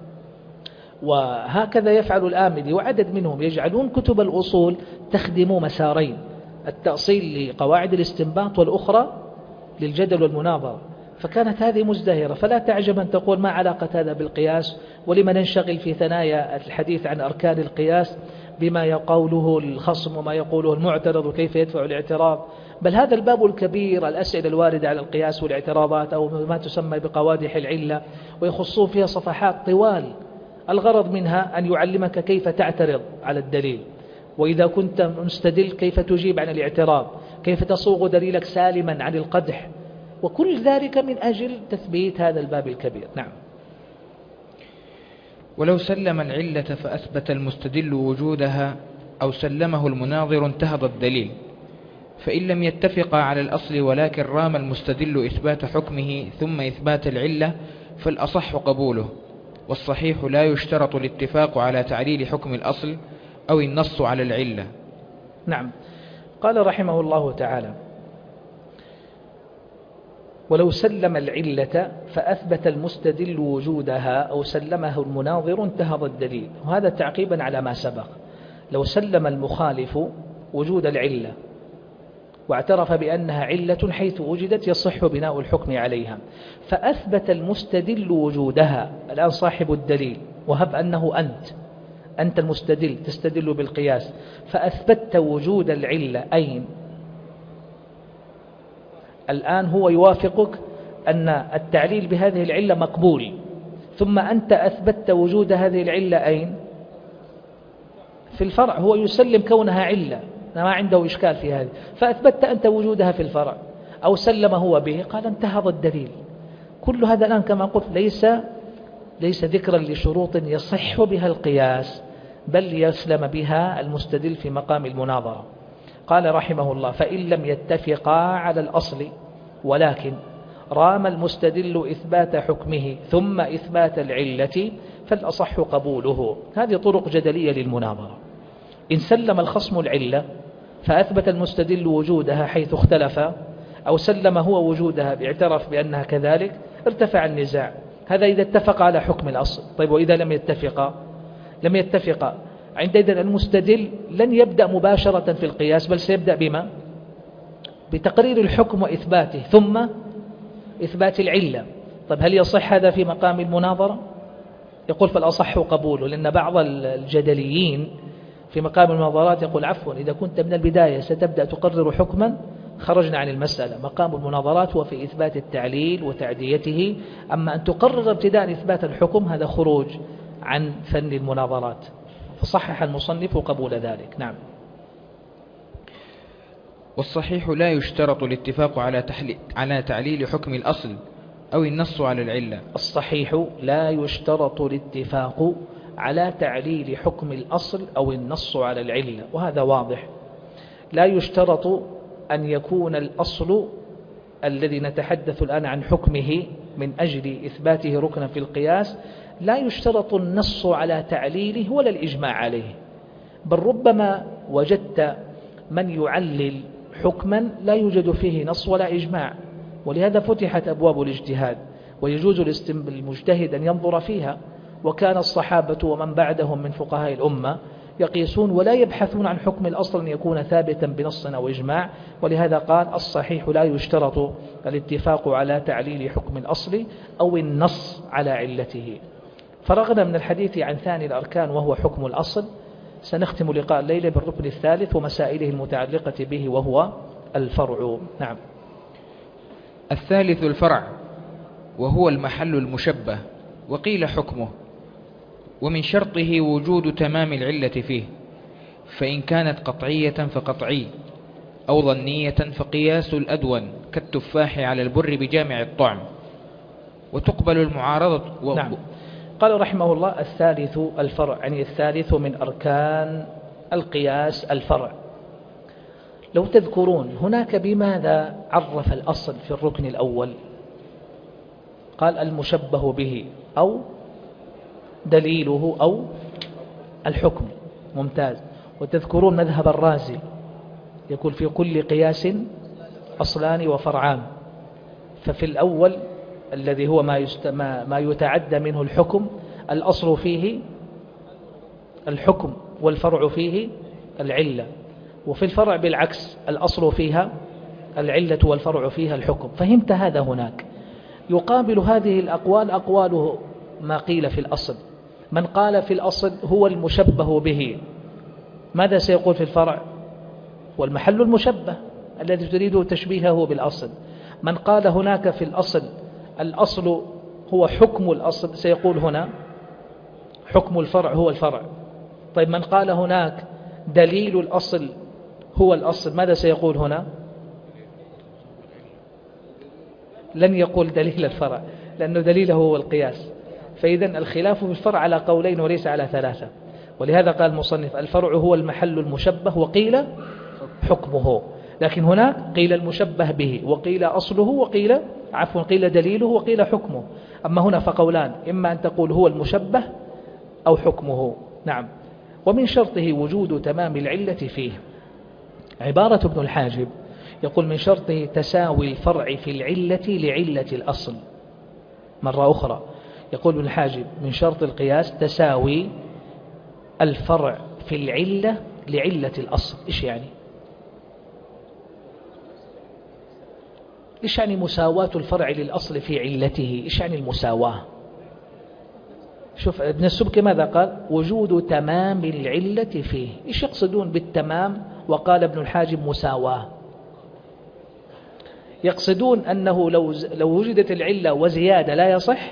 وهكذا يفعل الآمدي وعدد منهم، يجعلون كتب الأصول تخدم مسارين: التأصيل لقواعد الاستنباط، والأخرى للجدل والمناظرة. فكانت هذه مزدهرة، فلا تعجب أن تقول ما علاقة هذا بالقياس، ولما ننشغل في ثنايا الحديث عن أركان القياس بما يقوله الخصم وما يقوله المعترض وكيف يدفع الاعتراض. بل هذا الباب الكبير، الأسئلة الواردة على القياس والاعتراضات، أو ما تسمى بقوادح العلة، ويخصون فيها صفحات طوال، الغرض منها أن يعلمك كيف تعترض على الدليل، وإذا كنت مستدل كيف تجيب عن الاعتراض، كيف تصوغ دليلك سالما عن القدح، وكل ذلك من أجل تثبيت هذا الباب الكبير. نعم.
ولو سلم العلة فأثبت المستدل وجودها أو سلمه المناظر انتهض الدليل، فإن لم يتفقا على الأصل ولكن رام المستدل إثبات حكمه ثم إثبات العلة فالأصح قبوله، والصحيح لا يشترط الاتفاق على تعليل حكم الأصل أو النص على العلة.
نعم. قال رحمه الله تعالى: ولو سلم العلة فأثبت المستدل وجودها أو سلمه المناظر انتهض الدليل. وهذا تعقيبا على ما سبق. لو سلم المخالف وجود العلة واعترف بأنها علة حيث وجدت يصح بناء الحكم عليها، فأثبت المستدل وجودها، الآن صاحب الدليل، وهب أنه أنت المستدل تستدل بالقياس، فأثبتت وجود العلة أين؟ الآن هو يوافقك أن التعليل بهذه العلة مقبول، ثم أنت أثبتت وجود هذه العلة أين؟ في الفرع. هو يسلم كونها علة، ما عنده إشكال في هذه، فأثبتت أنت وجودها في الفرع، أو سلم هو به، قال انتهض الدليل. كل هذا الآن كما قلت ليس ذكرا لشروط يصح بها القياس، بل يسلم بها المستدل في مقام المناظرة. قال رحمه الله: فإن لم يتفقا على الأصل ولكن رام المستدل إثبات حكمه ثم إثبات العلة فالأصح قبوله. هذه طرق جدلية للمناظرة. إن سلم الخصم العلة فأثبت المستدل وجودها حيث اختلف، أو سلم هو وجودها باعترف بأنها كذلك، ارتفع النزاع. هذا إذا اتفق على حكم الأصل. طيب وإذا لم يتفق عندئذ المستدل لن يبدأ مباشرة في القياس، بل سيبدأ بما؟ بتقرير الحكم وإثباته ثم إثبات العلة. طيب هل يصح هذا في مقام المناظرة؟ يقول فالأصح قبوله، لأن بعض الجدليين في مقام المناظرات يقول عفوا إذا كنت من البداية ستبدأ تقرر حكما خرجنا عن المسألة. مقام المناظرات هو في إثبات التعليل وتعديته، أما أن تقرر ابتداء إثبات الحكم هذا خروج عن فن المناظرات، فصحح المصنف قبول ذلك. نعم.
والصحيح لا يشترط الاتفاق على تعليل حكم الأصل أو النص على العلة.
الصحيح لا يشترط الاتفاق على تعليل حكم الأصل أو النص على العلة، وهذا واضح. لا يشترط أن يكون الأصل الذي نتحدث الآن عن حكمه من أجل إثباته ركنا في القياس، لا يشترط النص على تعليله ولا الإجماع عليه، بل ربما وجدت من يعلل حكما لا يوجد فيه نص ولا إجماع، ولهذا فتحت أبواب الاجتهاد، ويجوز للمجتهد أن ينظر فيها. وكان الصحابة ومن بعدهم من فقهاء الأمة يقيسون ولا يبحثون عن حكم الأصل أن يكون ثابتا بنص أو إجماع، ولهذا قال الصحيح لا يشترط الاتفاق على تعليل حكم الأصل أو النص على علته. فرغنا من الحديث عن ثاني الأركان وهو حكم الأصل. سنختم لقاء الليلة بالركن الثالث ومسائله المتعلقة به وهو الفرع. نعم.
الثالث الفرع، وهو المحل المشبه، وقيل حكمه، ومن شرطه وجود تمام العلة فيه، فإن كانت قطعية فقطعي، أو ظنية فقياس الأدون كالتفاح على البر بجامع الطعم، وتقبل المعارضة
نعم. قال رحمه الله الثالث الفرع، يعني الثالث من أركان القياس الفرع. لو تذكرون هناك بماذا عرف الأصل في الركن الأول؟ قال المشبه به أو دليله أو الحكم. ممتاز. وتذكرون مذهب الرازي يقول في كل قياس أصلان وفرعان. ففي الأول الذي هو ما يتعدى منه الحكم، الأصل فيه الحكم والفرع فيه العلة، وفي الفرع بالعكس الأصل فيها العلة والفرع فيها الحكم. فهمت هذا؟ هناك يقابل هذه الأقوال أقواله ما قيل في الأصل. من قال في الأصل هو المشبه به، ماذا سيقول في الفرع؟ والمحل المشبه الذي تريد تشبيهه بالأصل. من قال هناك في الأصل الأصل هو حكم الأصل، سيقول هنا حكم الفرع هو الفرع. طيب من قال هناك دليل الأصل هو الأصل، ماذا سيقول هنا؟ لن يقول دليل الفرع، لأنه دليله هو القياس. فإذا الخلاف في الفرع على قولين وليس على ثلاثة. ولهذا قال المصنف الفرع هو المحل المشبه، وقيل حكمه. لكن هناك قيل المشبه به، وقيل أصله، وقيل قيل دليله، وقيل حكمه. أما هنا فقولان، إما أن تقول هو المشبه أو حكمه. نعم. ومن شرطه وجود تمام العلة فيه. عبارة ابن الحاجب يقول من شرطه تساوي الفرع في العلة لعلة الأصل. مرة أخرى يقول ابن الحاجب من شرط القياس تساوي الفرع في العلة لعلة الأصل. إيش يعني؟ إيش يعني مساواة الفرع للأصل في علته؟ إيش يعني المساواة؟ شوف ابن السبكي ماذا قال؟ وجود تمام العلة فيه. إيش يقصدون بالتمام؟ وقال ابن الحاجب مساواة. يقصدون أنه لو وجدت العلة وزيادة لا يصح؟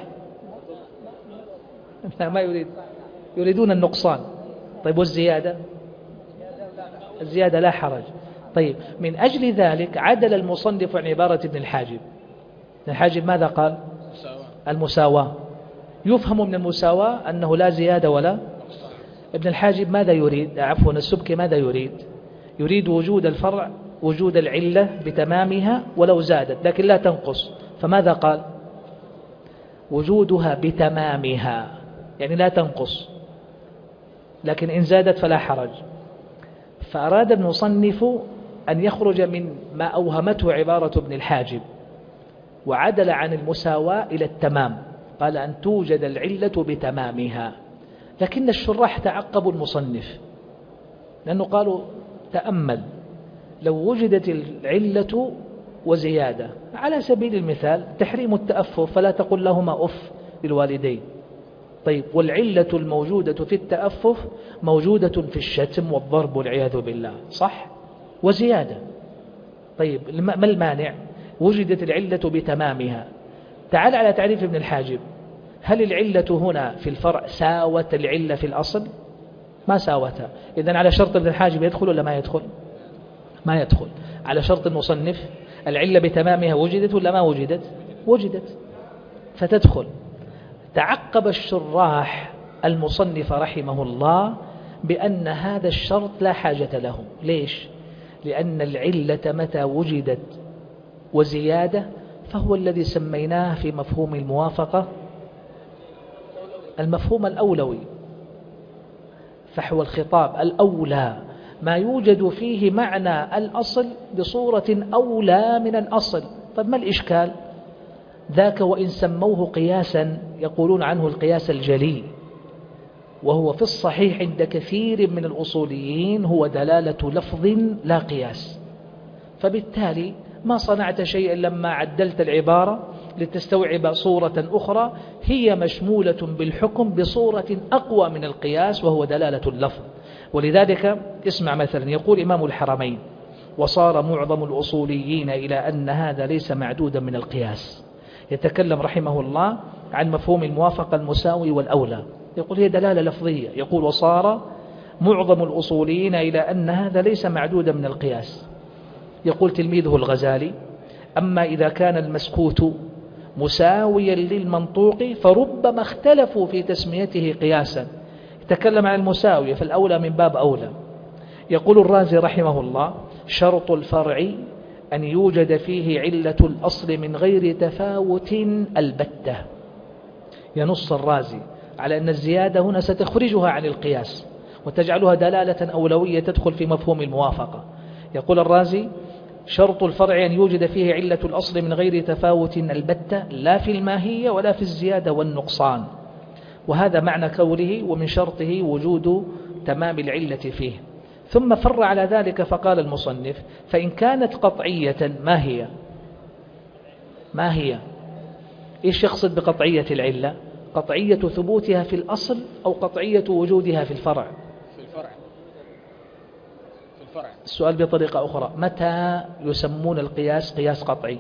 لا، ما يريدون النقصان. طيب والزيادة؟ الزيادة لا حرج. طيب من أجل ذلك عدل المصنف عن عبارة ابن الحاجب. ابن الحاجب ماذا قال؟ المساواة. يفهم من المساواة أنه لا زيادة ولا. ابن الحاجب ماذا يريد؟ عفوا السبكي ماذا يريد؟ يريد وجود الفرع، وجود العلة بتمامها ولو زادت لكن لا تنقص. فماذا قال؟ وجودها بتمامها، يعني لا تنقص، لكن إن زادت فلا حرج. فأراد المصنف أن يخرج من ما أوهمته عبارة ابن الحاجب، وعدل عن المساواة إلى التمام. قال أن توجد العلة بتمامها. لكن الشراح تعقبوا المصنف، لأنه قالوا تأمل، لو وجدت العلة وزيادة، على سبيل المثال تحريم التأفف، فلا تقل لهما أف للوالدين. طيب والعلة الموجودة في التأفف موجودة في الشتم والضرب والعياذ بالله، صح؟ وزيادة. طيب ما المانع؟ وجدت العلة بتمامها. تعال على تعريف ابن الحاجب. هل العلة هنا في الفرع ساوت العلة في الأصل؟ ما ساوتها. إذن على شرط ابن الحاجب يدخل ولا ما يدخل؟ ما يدخل. على شرط المصنف العلة بتمامها وجدت ولا ما وجدت؟ وجدت، فتدخل. تعقب الشراح المصنف رحمه الله بأن هذا الشرط لا حاجة له. ليش؟ لأن العلة متى وجدت وزيادة فهو الذي سميناه في مفهوم الموافقة المفهوم الأولوي. فحوى الخطاب الأولى ما يوجد فيه معنى الأصل بصورة أولى من الأصل. طيب ما الإشكال؟ ذاك وإن سموه قياسا يقولون عنه القياس الجلي، وهو في الصحيح عند كثير من الأصوليين هو دلالة لفظ لا قياس. فبالتالي ما صنعت شيئا لما عدلت العبارة لتستوعب صورة أخرى هي مشمولة بالحكم بصورة أقوى من القياس وهو دلالة اللفظ. ولذلك اسمع مثلا يقول إمام الحرمين: وصار معظم الأصوليين إلى أن هذا ليس معدودا من القياس. يتكلم رحمه الله عن مفهوم الموافقة المساوي والأولى، يقول هي دلالة لفظية. يقول: وصار معظم الأصوليين إلى أن هذا ليس معدودا من القياس. يقول تلميذه الغزالي: أما إذا كان المسكوت مساويا للمنطوق فربما اختلفوا في تسميته قياسا. يتكلم عن المساوية فالأولى من باب أولى. يقول الرازي رحمه الله: شرط الفرع أن يوجد فيه علة الأصل من غير تفاوت البتة. ينص الرازي على أن الزيادة هنا ستخرجها عن القياس وتجعلها دلالة أولوية تدخل في مفهوم الموافقة. يقول الرازي: شرط الفرع أن يوجد فيه علة الأصل من غير تفاوت البتة، لا في الماهية ولا في الزيادة والنقصان. وهذا معنى قوله: ومن شرطه وجود تمام العلة فيه. ثم فر على ذلك فقال المصنف: فإن كانت قطعية ما هي؟ إيش يقصد بقطعية العلة؟ قطعية ثبوتها في الأصل أو قطعية وجودها في الفرع؟
في الفرع.
السؤال بطريقة أخرى: متى يسمون القياس قياس قطعي؟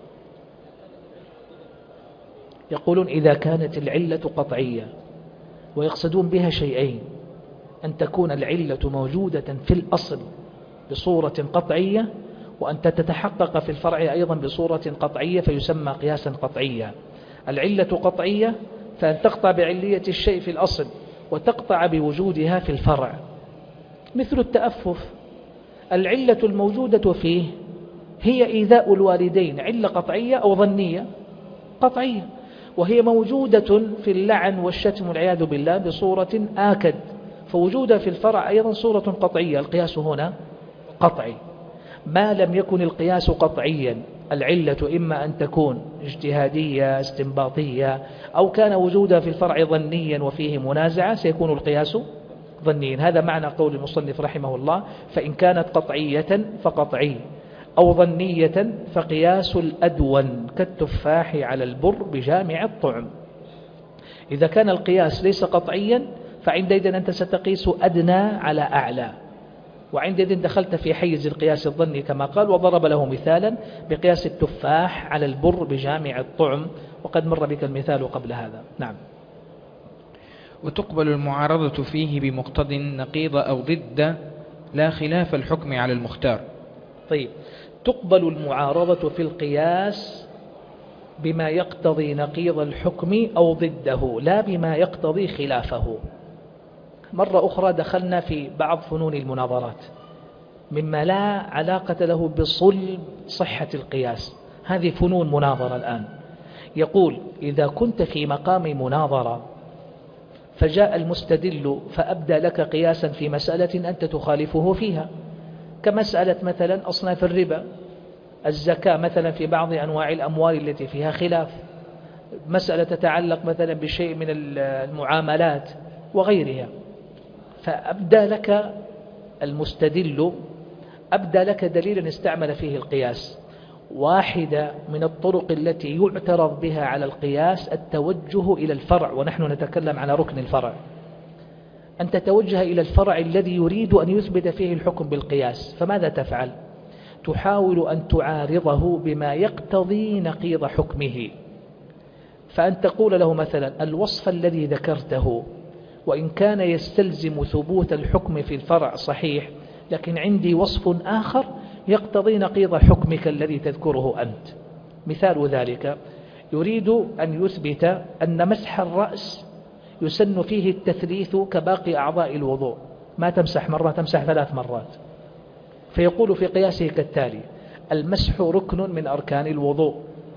يقولون إذا كانت العلة قطعية، ويقصدون بها شيئين: أن تكون العلة موجودة في الأصل بصورة قطعية، وأن تتحقق في الفرع أيضا بصورة قطعية فيسمى قياسا قطعيا. العلة قطعية فأن تقطع بعلية الشيء في الأصل وتقطع بوجودها في الفرع، مثل التأفف. العلة الموجودة فيه هي إيذاء الوالدين، علة قطعية أو ظنية؟ قطعية، وهي موجودة في اللعن والشتم والعياذ بالله بصورة آكد، فوجودها في الفرع أيضا صورة قطعية. القياس هنا قطعي. ما لم يكن القياس قطعيا، العلة إما أن تكون اجتهادية استنباطية، أو كان وجودها في الفرع ظنيا وفيه منازعة، سيكون القياس ظنيا. هذا معنى قول المصنف رحمه الله: فإن كانت قطعية فقطعي، أو ظنية فقياس الأدون كالتفاح على البر بجامع الطعم. إذا كان القياس ليس قطعيا فعندئذ أنت ستقيس أدنى على أعلى، وعندئذ دخلت في حيز القياس الظني كما قال، وضرب له مثالا بقياس التفاح على البر بجامع الطعم، وقد مر بك المثال قبل هذا. نعم.
وتقبل المعارضة فيه بمقتض نقيض أو ضد، لا خلاف الحكم على المختار.
طيب، تقبل المعارضة في القياس بما يقتضي نقيض الحكم أو ضده، لا بما يقتضي خلافه. مرة أخرى دخلنا في بعض فنون المناظرات مما لا علاقة له بصلب صحة القياس. هذه فنون مناظرة الآن. يقول: إذا كنت في مقام مناظرة فجاء المستدل فأبدى لك قياسا في مسألة أنت تخالفه فيها، كمسألة مثلا أصناف الربا، الزكاة مثلا في بعض أنواع الأموال التي فيها خلاف، مسألة تتعلق مثلا بشيء من المعاملات وغيرها. فأبدى لك المستدل دليلا استعمل فيه القياس. واحدة من الطرق التي يعترض بها على القياس التوجه إلى الفرع، ونحن نتكلم على ركن الفرع. أن تتوجه إلى الفرع الذي يريد أن يثبت فيه الحكم بالقياس، فماذا تفعل؟ تحاول أن تعارضه بما يقتضي نقيض حكمه. فأن تقول له مثلا: الوصف الذي ذكرته وإن كان يستلزم ثبوت الحكم في الفرع صحيح، لكن عندي وصف آخر يقتضي نقيض حكمك الذي تذكره أنت. مثال ذلك: يريد أن يثبت أن مسح الرأس يسن فيه التثليث كباقي أعضاء الوضوء، ما تمسح مرة، تمسح 3 مرات. فيقول في قياسه كالتالي: المسح ركن من أركان الوضوء،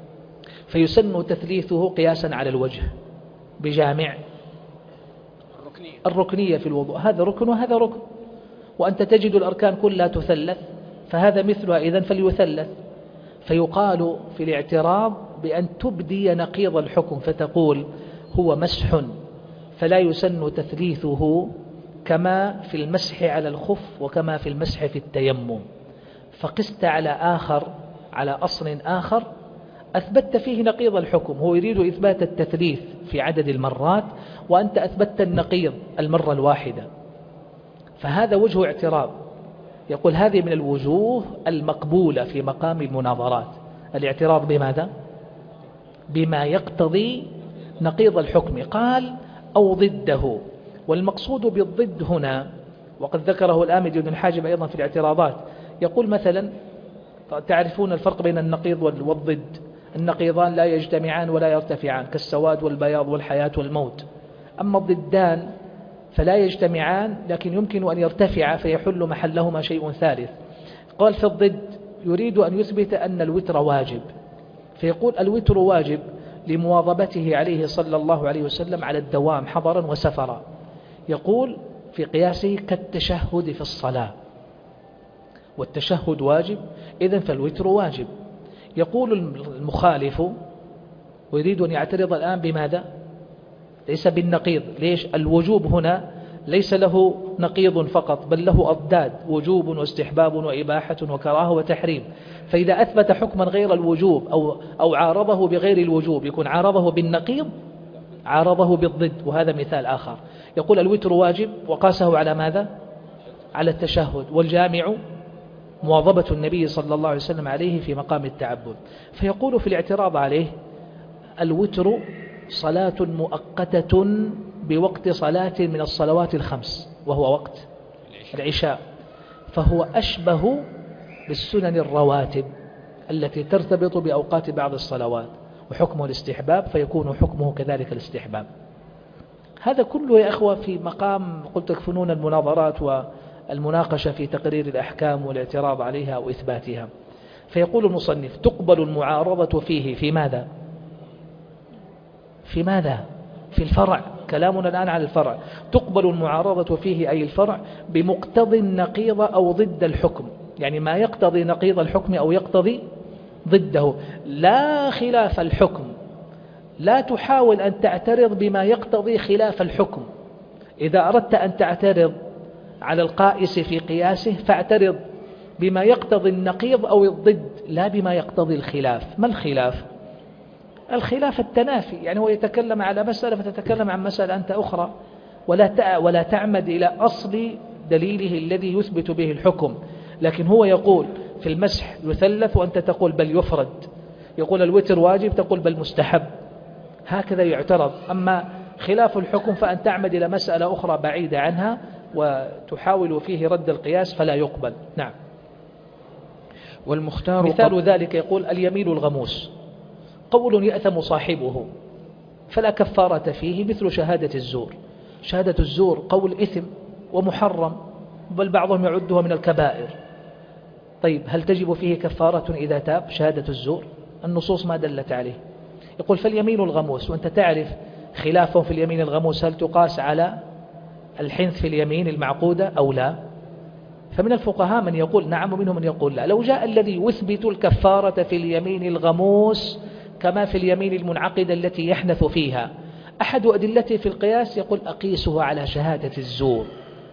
فيسن تثليثه قياسا على الوجه بجامع الركنية في الوضوء، هذا ركن وهذا ركن، وأنت تجد الأركان كلها تثلث، فهذا مثلها إذن فليثلث. فيقال في الاعتراض بأن تبدي نقيض الحكم، فتقول هو مسح فلا يسن تثليثه كما في المسح على الخف وكما في المسح في التيمم، فقست على أصل آخر أثبت فيه نقيض الحكم. هو يريد إثبات التثليث في عدد المرات، وأنت أثبتت النقيض المرة الواحدة، فهذا وجه اعتراض. يقول هذه من الوجوه المقبولة في مقام المناظرات، الاعتراض بماذا؟ بما يقتضي نقيض الحكم، قال أو ضده. والمقصود بالضد هنا، وقد ذكره الآمدي بن الحاجب أيضا في الاعتراضات، يقول مثلا تعرفون الفرق بين النقيض والضد، النقيضان لا يجتمعان ولا يرتفعان كالسواد والبياض والحياة والموت، أما الضدان فلا يجتمعان لكن يمكن أن يرتفع فيحل محلهما شيء ثالث. قال في الضد يريد أن يثبت أن الوتر واجب، فيقول الوتر واجب لمواظبته عليه صلى الله عليه وسلم على الدوام حضرا وسفرا، يقول في قياسه كالتشهد في الصلاة، والتشهد واجب إذن فالوتر واجب. يقول المخالف ويريد أن يعترض الآن بماذا؟ ليس بالنقيض. ليش؟ الوجوب هنا ليس له نقيض فقط، بل له أضداد، وجوب واستحباب وإباحة وكراهة وتحريم. فإذا أثبت حكما غير الوجوب أو عارضه بغير الوجوب يكون عارضه بالنقيض، عارضه بالضد. وهذا مثال آخر، يقول الوتر واجب وقاسه على ماذا؟ على التشهد، والجامع مواظبة النبي صلى الله عليه وسلم عليه في مقام التعبد. فيقول في الاعتراض عليه الوتر صلاة مؤقتة بوقت صلاة من الصلوات الخمس وهو وقت العشاء، فهو أشبه بالسنن الرواتب التي ترتبط بأوقات بعض الصلوات، وحكمه الاستحباب فيكون حكمه كذلك الاستحباب. هذا كله يا أخوة في مقام قلت لك فنون المناظرات والمناقشة في تقرير الأحكام والاعتراض عليها وإثباتها. فيقول المصنف تقبل المعارضة فيه في ماذا؟ في ماذا؟ في الفرع، كلامنا الآن على الفرع. تقبل المعارضة فيه أي الفرع بمقتضي النقيض أو ضد الحكم، يعني ما يقتضي نقيض الحكم أو يقتضي ضده، لا خلاف الحكم. لا تحاول أن تعترض بما يقتضي خلاف الحكم. إذا أردت أن تعترض على القائس في قياسه فاعترض بما يقتضي النقيض أو الضد، لا بما يقتضي الخلاف. ما الخلاف؟ الخلاف التنافي، يعني هو يتكلم على مسألة فتتكلم عن مسألة أنت أخرى، ولا تعمد إلى أصل دليله الذي يثبت به الحكم. لكن هو يقول في المسح يثلث وأنت تقول بل يفرد، يقول الوتر واجب تقول بل مستحب، هكذا يعترض. أما خلاف الحكم فأن تعمد إلى مسألة أخرى بعيدة عنها وتحاول فيه رد القياس فلا يقبل. نعم.
والمختار
مثال ذلك يقول اليمين الغموس قول يأثم صاحبه فلا كفارة فيه مثل شهادة الزور. شهادة الزور قول إثم ومحرم، بل بعضهم يعدها من الكبائر. طيب هل تجب فيه كفارة إذا تاب؟ شهادة الزور النصوص ما دلت عليه. يقول فاليمين الغموس، وأنت تعرف خلافهم في اليمين الغموس، هل تقاس على الحنث في اليمين المعقودة أو لا؟ فمن الفقهاء من يقول نعم ومنهم من يقول لا. لو جاء الذي يثبت الكفارة في اليمين الغموس كما في اليمين المنعقدة التي يحنث فيها، أحد أدلته في القياس يقول أقيسه على شهادة الزور،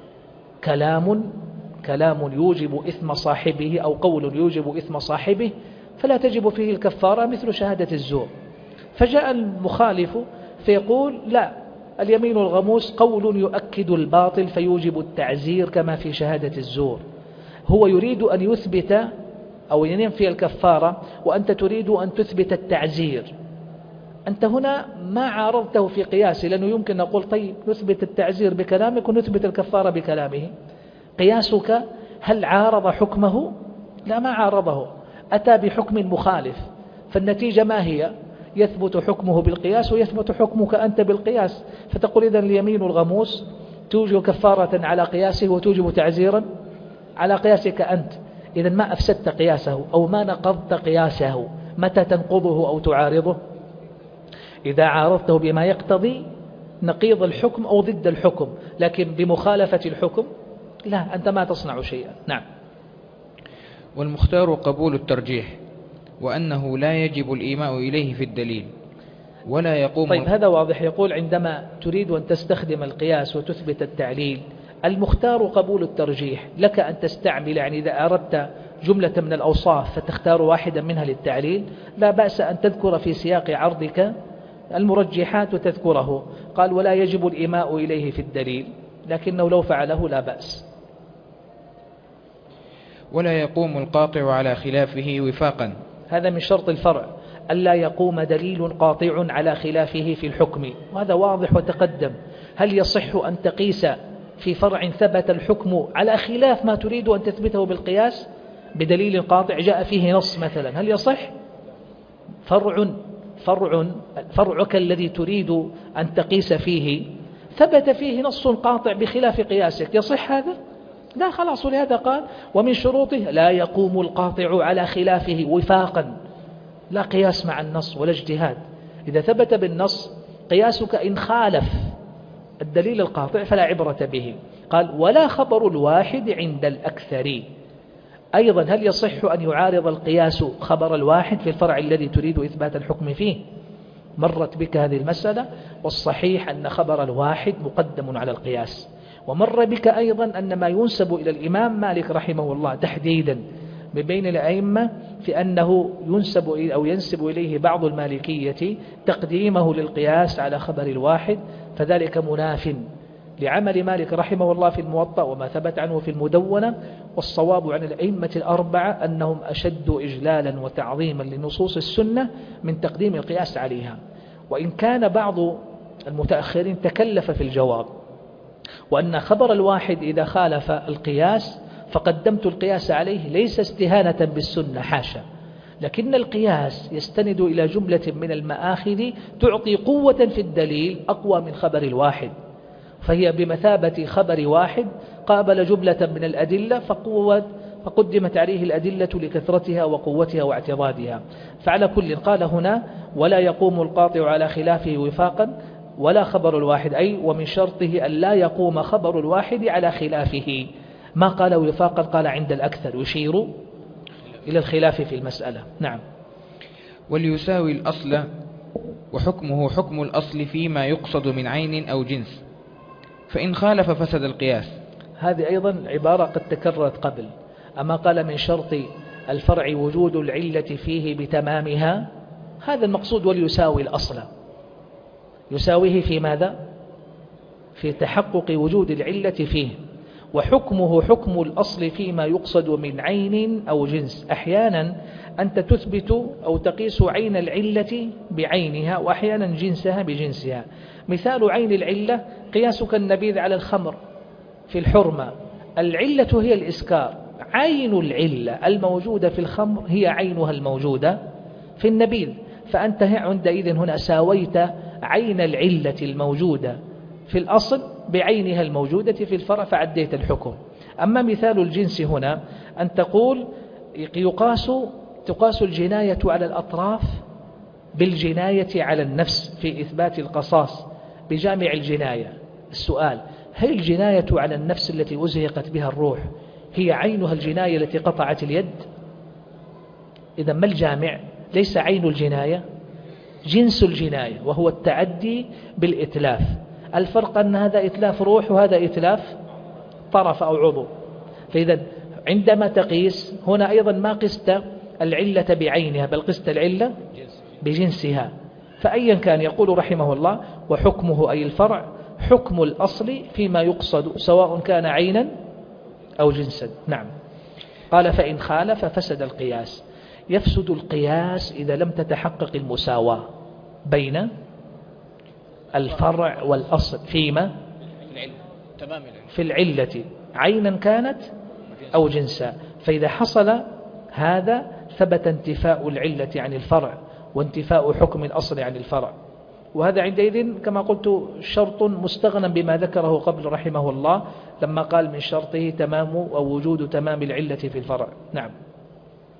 كلام يوجب إثم صاحبه أو قول يوجب إثم صاحبه فلا تجب فيه الكفارة مثل شهادة الزور. فجاء المخالف فيقول لا، اليمين الغموس قول يؤكد الباطل فيوجب التعزير كما في شهادة الزور. هو يريد أن يثبت أو ينفي الكفارة وأنت تريد أن تثبت التعزير. أنت هنا ما عارضته في قياسه، لأنه يمكن نقول طيب نثبت التعزير بكلامك ونثبت الكفارة بكلامه. قياسك هل عارض حكمه؟ لا، ما عارضه، أتى بحكم مخالف، فالنتيجة ما هي؟ يثبت حكمه بالقياس ويثبت حكمك أنت بالقياس. فتقول إذن اليمين الغموس توجب كفارة على قياسه وتوجب تعزيرا على قياسك أنت. إذن ما أفسدت قياسه أو ما نقضت قياسه. متى تنقضه أو تعارضه؟ إذا عارضته بما يقتضي نقيض الحكم أو ضد الحكم، لكن بمخالفة الحكم لا، أنت ما تصنع شيئا. نعم.
والمختار قبول الترجيح، وأنه لا يجب الإيماء إليه في الدليل ولا يقوم.
طيب هذا واضح. يقول عندما تريد أن تستخدم القياس وتثبت التعليل، المختار قبول الترجيح. لك أن تستعمل، يعني إذا أردت جملة من الأوصاف فتختار واحدا منها للتعليل، لا بأس أن تذكر في سياق عرضك المرجحات وتذكره. قال ولا يجب الإيماء إليه في الدليل، لكنه لو فعله لا بأس.
ولا يقوم القاطع على خلافه وفاقا.
هذا من شرط الفرع، ألا يقوم دليل قاطع على خلافه في الحكم، وهذا واضح وتقدم. هل يصح أن تقيس في فرع ثبت الحكم على خلاف ما تريد أن تثبته بالقياس بدليل قاطع جاء فيه نص مثلا؟ هل يصح؟ فرعك الذي تريد أن تقيس فيه ثبت فيه نص قاطع بخلاف قياسك، يصح هذا؟ لا، خلاص. ولهذا قال ومن شروطه لا يقوم القاطع على خلافه وفاقا، لا قياس مع النص ولا اجتهاد. إذا ثبت بالنص قياسك إن خالف الدليل القاطع فلا عبرة به. قال ولا خبر الواحد عند الأكثر. أيضا هل يصح أن يعارض القياس خبر الواحد في الفرع الذي تريد إثبات الحكم فيه؟ مرت بك هذه المسألة، والصحيح أن خبر الواحد مقدم على القياس. ومر بك أيضا أن ما ينسب إلى الإمام مالك رحمه الله تحديدا من بين الأئمة في أنه ينسب إليه بعض المالكية تقديمه للقياس على خبر الواحد، فذلك مناف لعمل مالك رحمه الله في الموطأ وما ثبت عنه في المدونة. والصواب عن الأئمة الأربعة أنهم أشد إجلالا وتعظيما لنصوص السنة من تقديم القياس عليها. وإن كان بعض المتأخرين تكلف في الجواب، وأن خبر الواحد إذا خالف القياس فقدمت القياس عليه ليس استهانة بالسنة، حاشا، لكن القياس يستند إلى جملة من المآخذ تعطي قوة في الدليل أقوى من خبر الواحد، فهي بمثابة خبر واحد قابل جملة من الأدلة فقدمت عليه الأدلة لكثرتها وقوتها واعتضادها. فعلى كل قال هنا ولا يقوم القاطع على خلافه وفاقا ولا خبر الواحد، أي ومن شرطه أن لا يقوم خبر الواحد على خلافه. ما قال وفاقا؟ قال عند الأكثر، يشير إلى الخلاف في المسألة. نعم.
وليساوي الأصل وحكمه حكم الأصل فيما يقصد من عين أو جنس، فإن خالف فسد القياس.
هذه أيضا عبارة قد تكررت قبل. أما قال من شرط الفرع وجود العلة فيه بتمامها، هذا المقصود. وليساوي الأصل، يساويه في ماذا؟ في تحقق وجود العلة فيه. وحكمه حكم الأصل فيما يقصد من عين أو جنس. أحيانا أنت تثبت أو تقيس عين العلة بعينها، وأحيانا جنسها بجنسها. مثال عين العلة قياسك النبيذ على الخمر في الحرمة، العلة هي الإسكار، عين العلة الموجودة في الخمر هي عينها الموجودة في النبيذ، فأنت عندئذ هنا ساويت عين العلة الموجودة في الأصل بعينها الموجودة في الفرع فعديت الحكم. أما مثال الجنس هنا أن تقول تقاس الجناية على الأطراف بالجناية على النفس في إثبات القصاص بجامع الجناية. السؤال: هل الجناية على النفس التي أزهقت بها الروح هي عينها الجناية التي قطعت اليد؟ إذا ما الجامع؟ ليس عين الجناية، جنس الجناية، وهو التعدي بالإتلاف. الفرق أن هذا إتلاف روح وهذا إتلاف طرف أو عضو. فإذا عندما تقيس هنا أيضا ما قست العلة بعينها، بل قست العلة بجنسها. فأيا كان يقول رحمه الله وحكمه أي الفرع حكم الأصل فيما يقصد سواء كان عينا أو جنسا. نعم. قال فإن خالف فسد القياس. يفسد القياس إذا لم تتحقق المساواة بين الفرع والأصل فيما في العلة عينا كانت أو جنسا. فإذا حصل هذا ثبت انتفاء العلة عن الفرع وانتفاء حكم الأصل عن الفرع، وهذا عندئذ كما قلت شرط مستغنى بما ذكره قبل رحمه الله لما قال من شرطه تمام أو وجود تمام العلة في الفرع. نعم.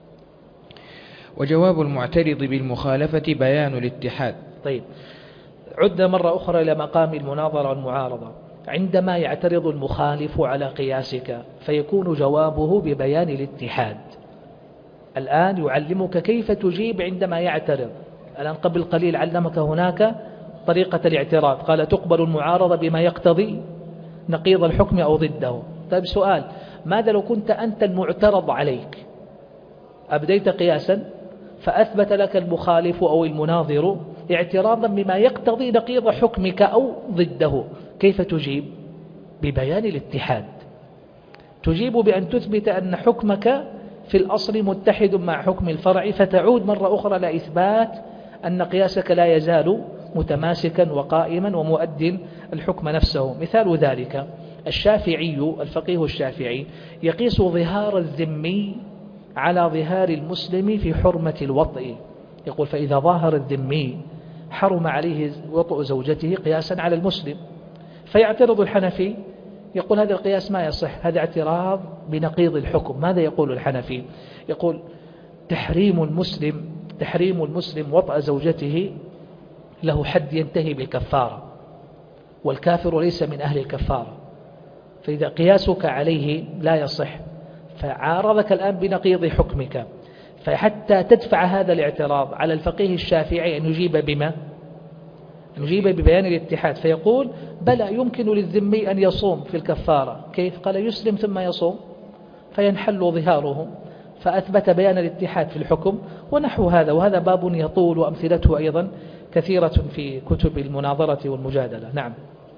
وجواب المعترض بالمخالفة بيان الاتحاد.
طيب، عدنا مرة أخرى إلى مقام المناظرة والمعارضة. عندما يعترض المخالف على قياسك فيكون جوابه ببيان الاتحاد. الآن يعلمك كيف تجيب عندما يعترض. الآن قبل قليل علمك هناك طريقة الاعتراض، قال تقبل المعارضة بما يقتضي نقيض الحكم أو ضده. طيب سؤال، ماذا لو كنت أنت المعترض عليك، أبديت قياسا فأثبت لك المخالف أو المناظر اعتراضا بما يقتضي نقيض حكمك أو ضده، كيف تجيب؟ ببيان الاتحاد. تجيب بأن تثبت أن حكمك في الأصل متحد مع حكم الفرع، فتعود مرة أخرى لإثبات أن قياسك لا يزال متماسكا وقائما ومؤدٍ الحكم نفسه. مثال ذلك الشافعي، الفقيه الشافعي يقيس ظهار الذمي على ظهار المسلم في حرمة الوطء. يقول فإذا ظاهر الذمي حرم عليه وطء زوجته قياسا على المسلم. فيعترض الحنفي يقول هذا القياس ما يصح، هذا اعتراض بنقيض الحكم. ماذا يقول الحنفي؟ يقول تحريم المسلم وطأ زوجته له حد ينتهي بالكفارة، والكافر ليس من أهل الكفارة، فإذا قياسك عليه لا يصح، فعارضك الآن بنقيض حكمك. فحتى تدفع هذا الاعتراض على الفقيه الشافعي أن يجيب بما؟ نجيب ببيان الاتحاد، فيقول بلى يمكن للذمي أن يصوم في الكفارة. كيف؟ قال يسلم ثم يصوم فينحل ظهاره، فأثبت بيان الاتحاد في الحكم ونحو هذا. وهذا باب يطول وأمثلته أيضا كثيرة في كتب المناظرة والمجادلة. نعم.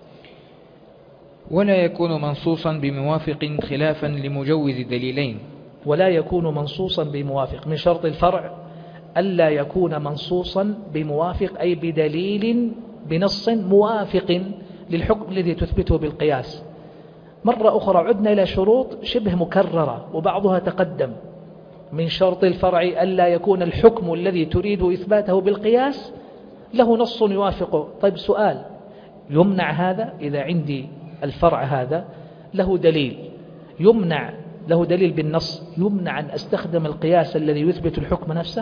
ولا يكون منصوصا بموافق خلافا لمجوز دليلين.
ولا يكون منصوصا بموافق، من شرط الفرع ألا يكون منصوصا بموافق، أي بدليل بنص موافق للحكم الذي تثبته بالقياس. مرة أخرى عدنا إلى شروط شبه مكررة وبعضها تقدم. من شرط الفرع ألا يكون الحكم الذي تريد إثباته بالقياس له نص يوافقه. طيب سؤال، يمنع هذا إذا عندي الفرع هذا له دليل، يمنع له دليل بالنص، يمنع أن أستخدم القياس الذي يثبت الحكم نفسه؟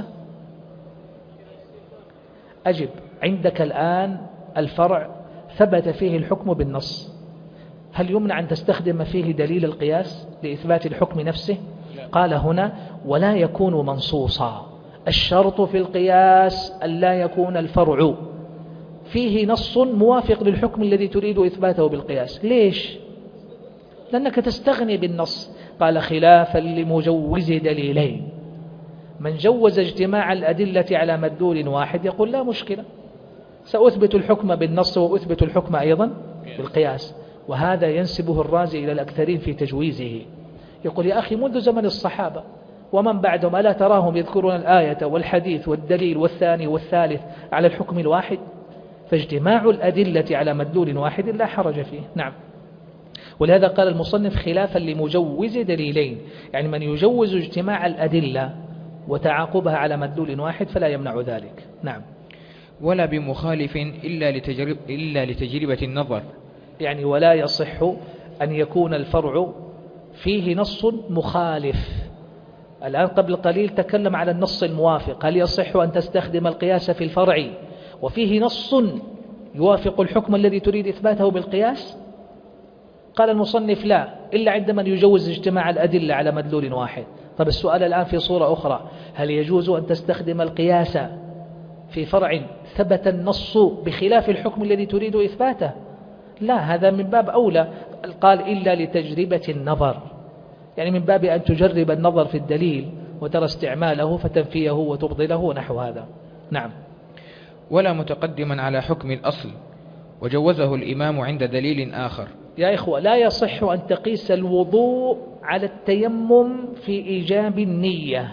أجب. عندك الآن الفرع ثبت فيه الحكم بالنص، هل يمنع أن تستخدم فيه دليل القياس لإثبات الحكم نفسه؟ قال هنا ولا يكون منصوصا. الشرط في القياس ألا يكون الفرع فيه نص موافق للحكم الذي تريد إثباته بالقياس. ليش؟ لأنك تستغني بالنص. قال خلافا لمجوز دليلين. من جوز اجتماع الأدلة على مدلول واحد يقول لا مشكلة، سأثبت الحكم بالنص وأثبت الحكم أيضا بالقياس. وهذا ينسبه الرازي إلى الأكثرين في تجويزه. يقول يا أخي منذ زمن الصحابة ومن بعدهم ألا تراهم يذكرون الآية والحديث والدليل والثاني والثالث على الحكم الواحد؟ فاجتماع الأدلة على مدلول واحد لا حرج فيه. نعم. ولهذا قال المصنف خلافا لمجوز دليلين، يعني من يجوز اجتماع الأدلة وتعاقبها على مدلول واحد فلا يمنع ذلك. نعم.
ولا بمخالف إلا لتجربة النظر،
يعني ولا يصح أن يكون الفرع فيه نص مخالف. الآن قبل قليل تكلم على النص الموافق، هل يصح أن تستخدم القياس في الفرع وفيه نص يوافق الحكم الذي تريد إثباته بالقياس؟ قال المصنف لا، إلا عندما يجوز اجتماع الأدلة على مدلول واحد. طب السؤال الآن في صورة أخرى، هل يجوز أن تستخدم القياس في فرع ثبت النص بخلاف الحكم الذي تريد إثباته؟ لا، هذا من باب أولى. قال إلا لتجربة النظر، يعني من باب أن تجرب النظر في الدليل وترى استعماله فتنفيه وتبطله ونحو هذا. نعم.
ولا متقدما على حكم الأصل وجوزه الإمام عند دليل آخر.
يا إخوة لا يصح أن تقيس الوضوء على التيمم في إيجاب النية،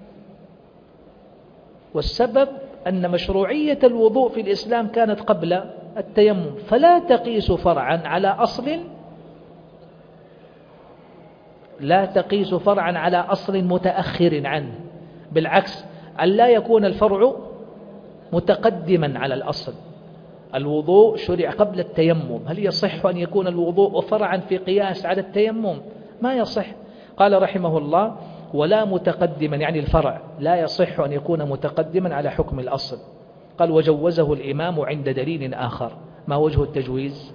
والسبب أن مشروعية الوضوء في الإسلام كانت قبل التيمم، فلا تقيس فرعا على أصل، لا تقيس فرعا على أصل متأخر عنه، بالعكس أن لا يكون الفرع متقدما على الأصل. الوضوء شرع قبل التيمم، هل يصح أن يكون الوضوء فرعا في قياس على التيمم؟ ما يصح. قال رحمه الله ولا متقدما، يعني الفرع لا يصح أن يكون متقدما على حكم الأصل. قال وجوزه الإمام عند دليل آخر. ما وجه التجويز؟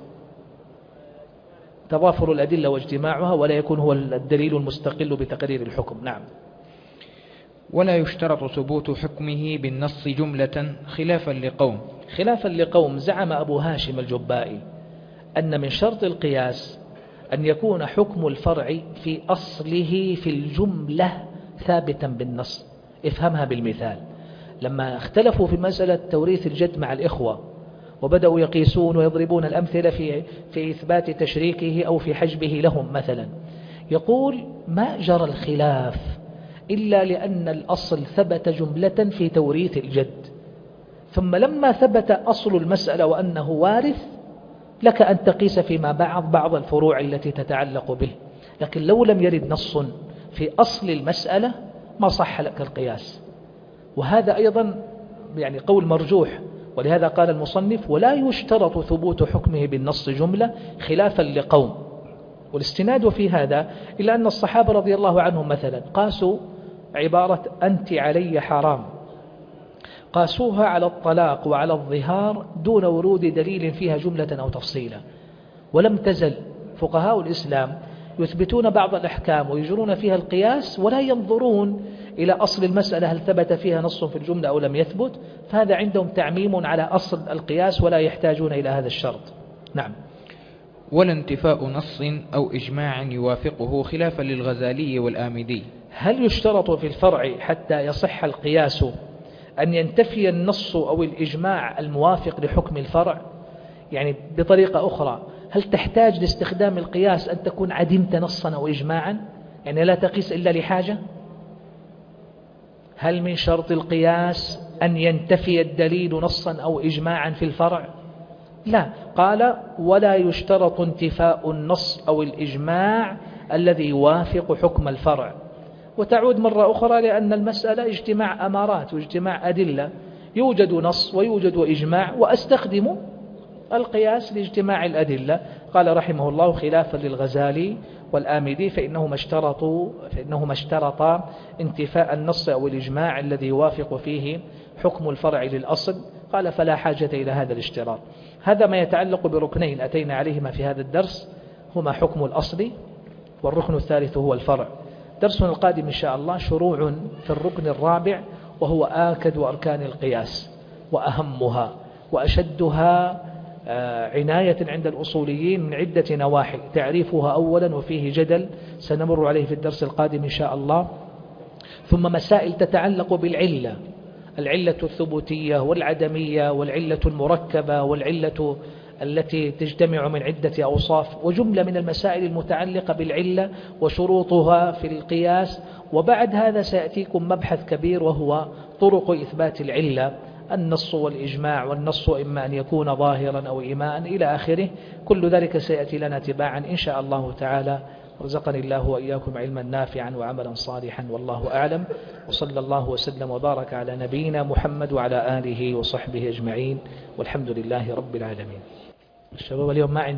تضافر الأدلة واجتماعها، ولا يكون هو الدليل المستقل بتقرير الحكم. نعم.
ولا يشترط ثبوت حكمه بالنص جملة خلافا
لقوم زعم أبو هاشم الجبائي أن من شرط القياس أن يكون حكم الفرع في أصله في الجملة ثابتا بالنص. افهمها بالمثال. لما اختلفوا في مسألة توريث الجد مع الإخوة وبدأوا يقيسون ويضربون الأمثلة في إثبات تشريكه أو في حجبه لهم مثلا، يقول ما جرى الخلاف إلا لأن الأصل ثبت جملة في توريث الجد، ثم لما ثبت أصل المسألة وأنه وارث لك أن تقيس فيما بعض الفروع التي تتعلق به، لكن لو لم يرد نص في أصل المسألة ما صح لك القياس. وهذا أيضا يعني قول مرجوح، ولهذا قال المصنف ولا يشترط ثبوت حكمه بالنص جملة خلافا لقوم. والاستناد في هذا إلا أن الصحابة رضي الله عنهم مثلا قاسوا عبارة أنت علي حرام، قاسوها على الطلاق وعلى الظهار دون ورود دليل فيها جملة أو تفصيلا. ولم تزل فقهاء الإسلام يثبتون بعض الأحكام ويجرون فيها القياس ولا ينظرون إلى أصل المسألة هل ثبت فيها نص في الجملة أو لم يثبت، فهذا عندهم تعميم على أصل القياس ولا يحتاجون إلى هذا الشرط. نعم.
ولا انتفاء نص أو إجماع يوافقه خلافا للغزالي والآمدي.
هل يشترط في الفرع حتى يصح القياس أن ينتفي النص أو الإجماع الموافق لحكم الفرع؟ يعني بطريقة أخرى، هل تحتاج لاستخدام القياس أن تكون عدمت نصا أو إجماعا، يعني لا تقيس إلا لحاجة؟ هل من شرط القياس أن ينتفي الدليل نصا أو إجماعا في الفرع؟ لا. قال ولا يشترط انتفاء النص أو الإجماع الذي يوافق حكم الفرع. وتعود مرة أخرى لأن المسألة اجتماع أمارات واجتماع أدلة، يوجد نص ويوجد إجماع، وأستخدم القياس لاجتماع الأدلة. قال رحمه الله خلافا للغزالي والآمدي فإنهما اشترطا انتفاء النص أو الإجماع الذي يوافق فيه حكم الفرع للأصل. قال فلا حاجة إلى هذا الاشتراط. هذا ما يتعلق بركنين أتينا عليهما في هذا الدرس، هما حكم الأصل والركن الثالث هو الفرع. درسنا القادم إن شاء الله شروع في الركن الرابع، وهو آكد أركان القياس وأهمها وأشدها عناية عند الأصوليين من عدة نواحي، تعريفها أولا وفيه جدل سنمر عليه في الدرس القادم إن شاء الله. ثم مسائل تتعلق بالعلة، العلة الثبوتية والعدمية والعلة المركبة والعلة التي تجتمع من عدة أوصاف، وجملة من المسائل المتعلقة بالعلة وشروطها في القياس. وبعد هذا سيأتيكم مبحث كبير وهو طرق إثبات العلة، النص والإجماع، والنص إما أن يكون ظاهرا أو إيماء إلى آخره. كل ذلك سيأتي لنا تباعا إن شاء الله تعالى. رزقني الله وإياكم علما نافعا وعملا صالحا، والله أعلم. وصلى الله وسلم وبارك على نبينا محمد وعلى آله وصحبه أجمعين، والحمد لله رب العالمين. الشباب اليوم ما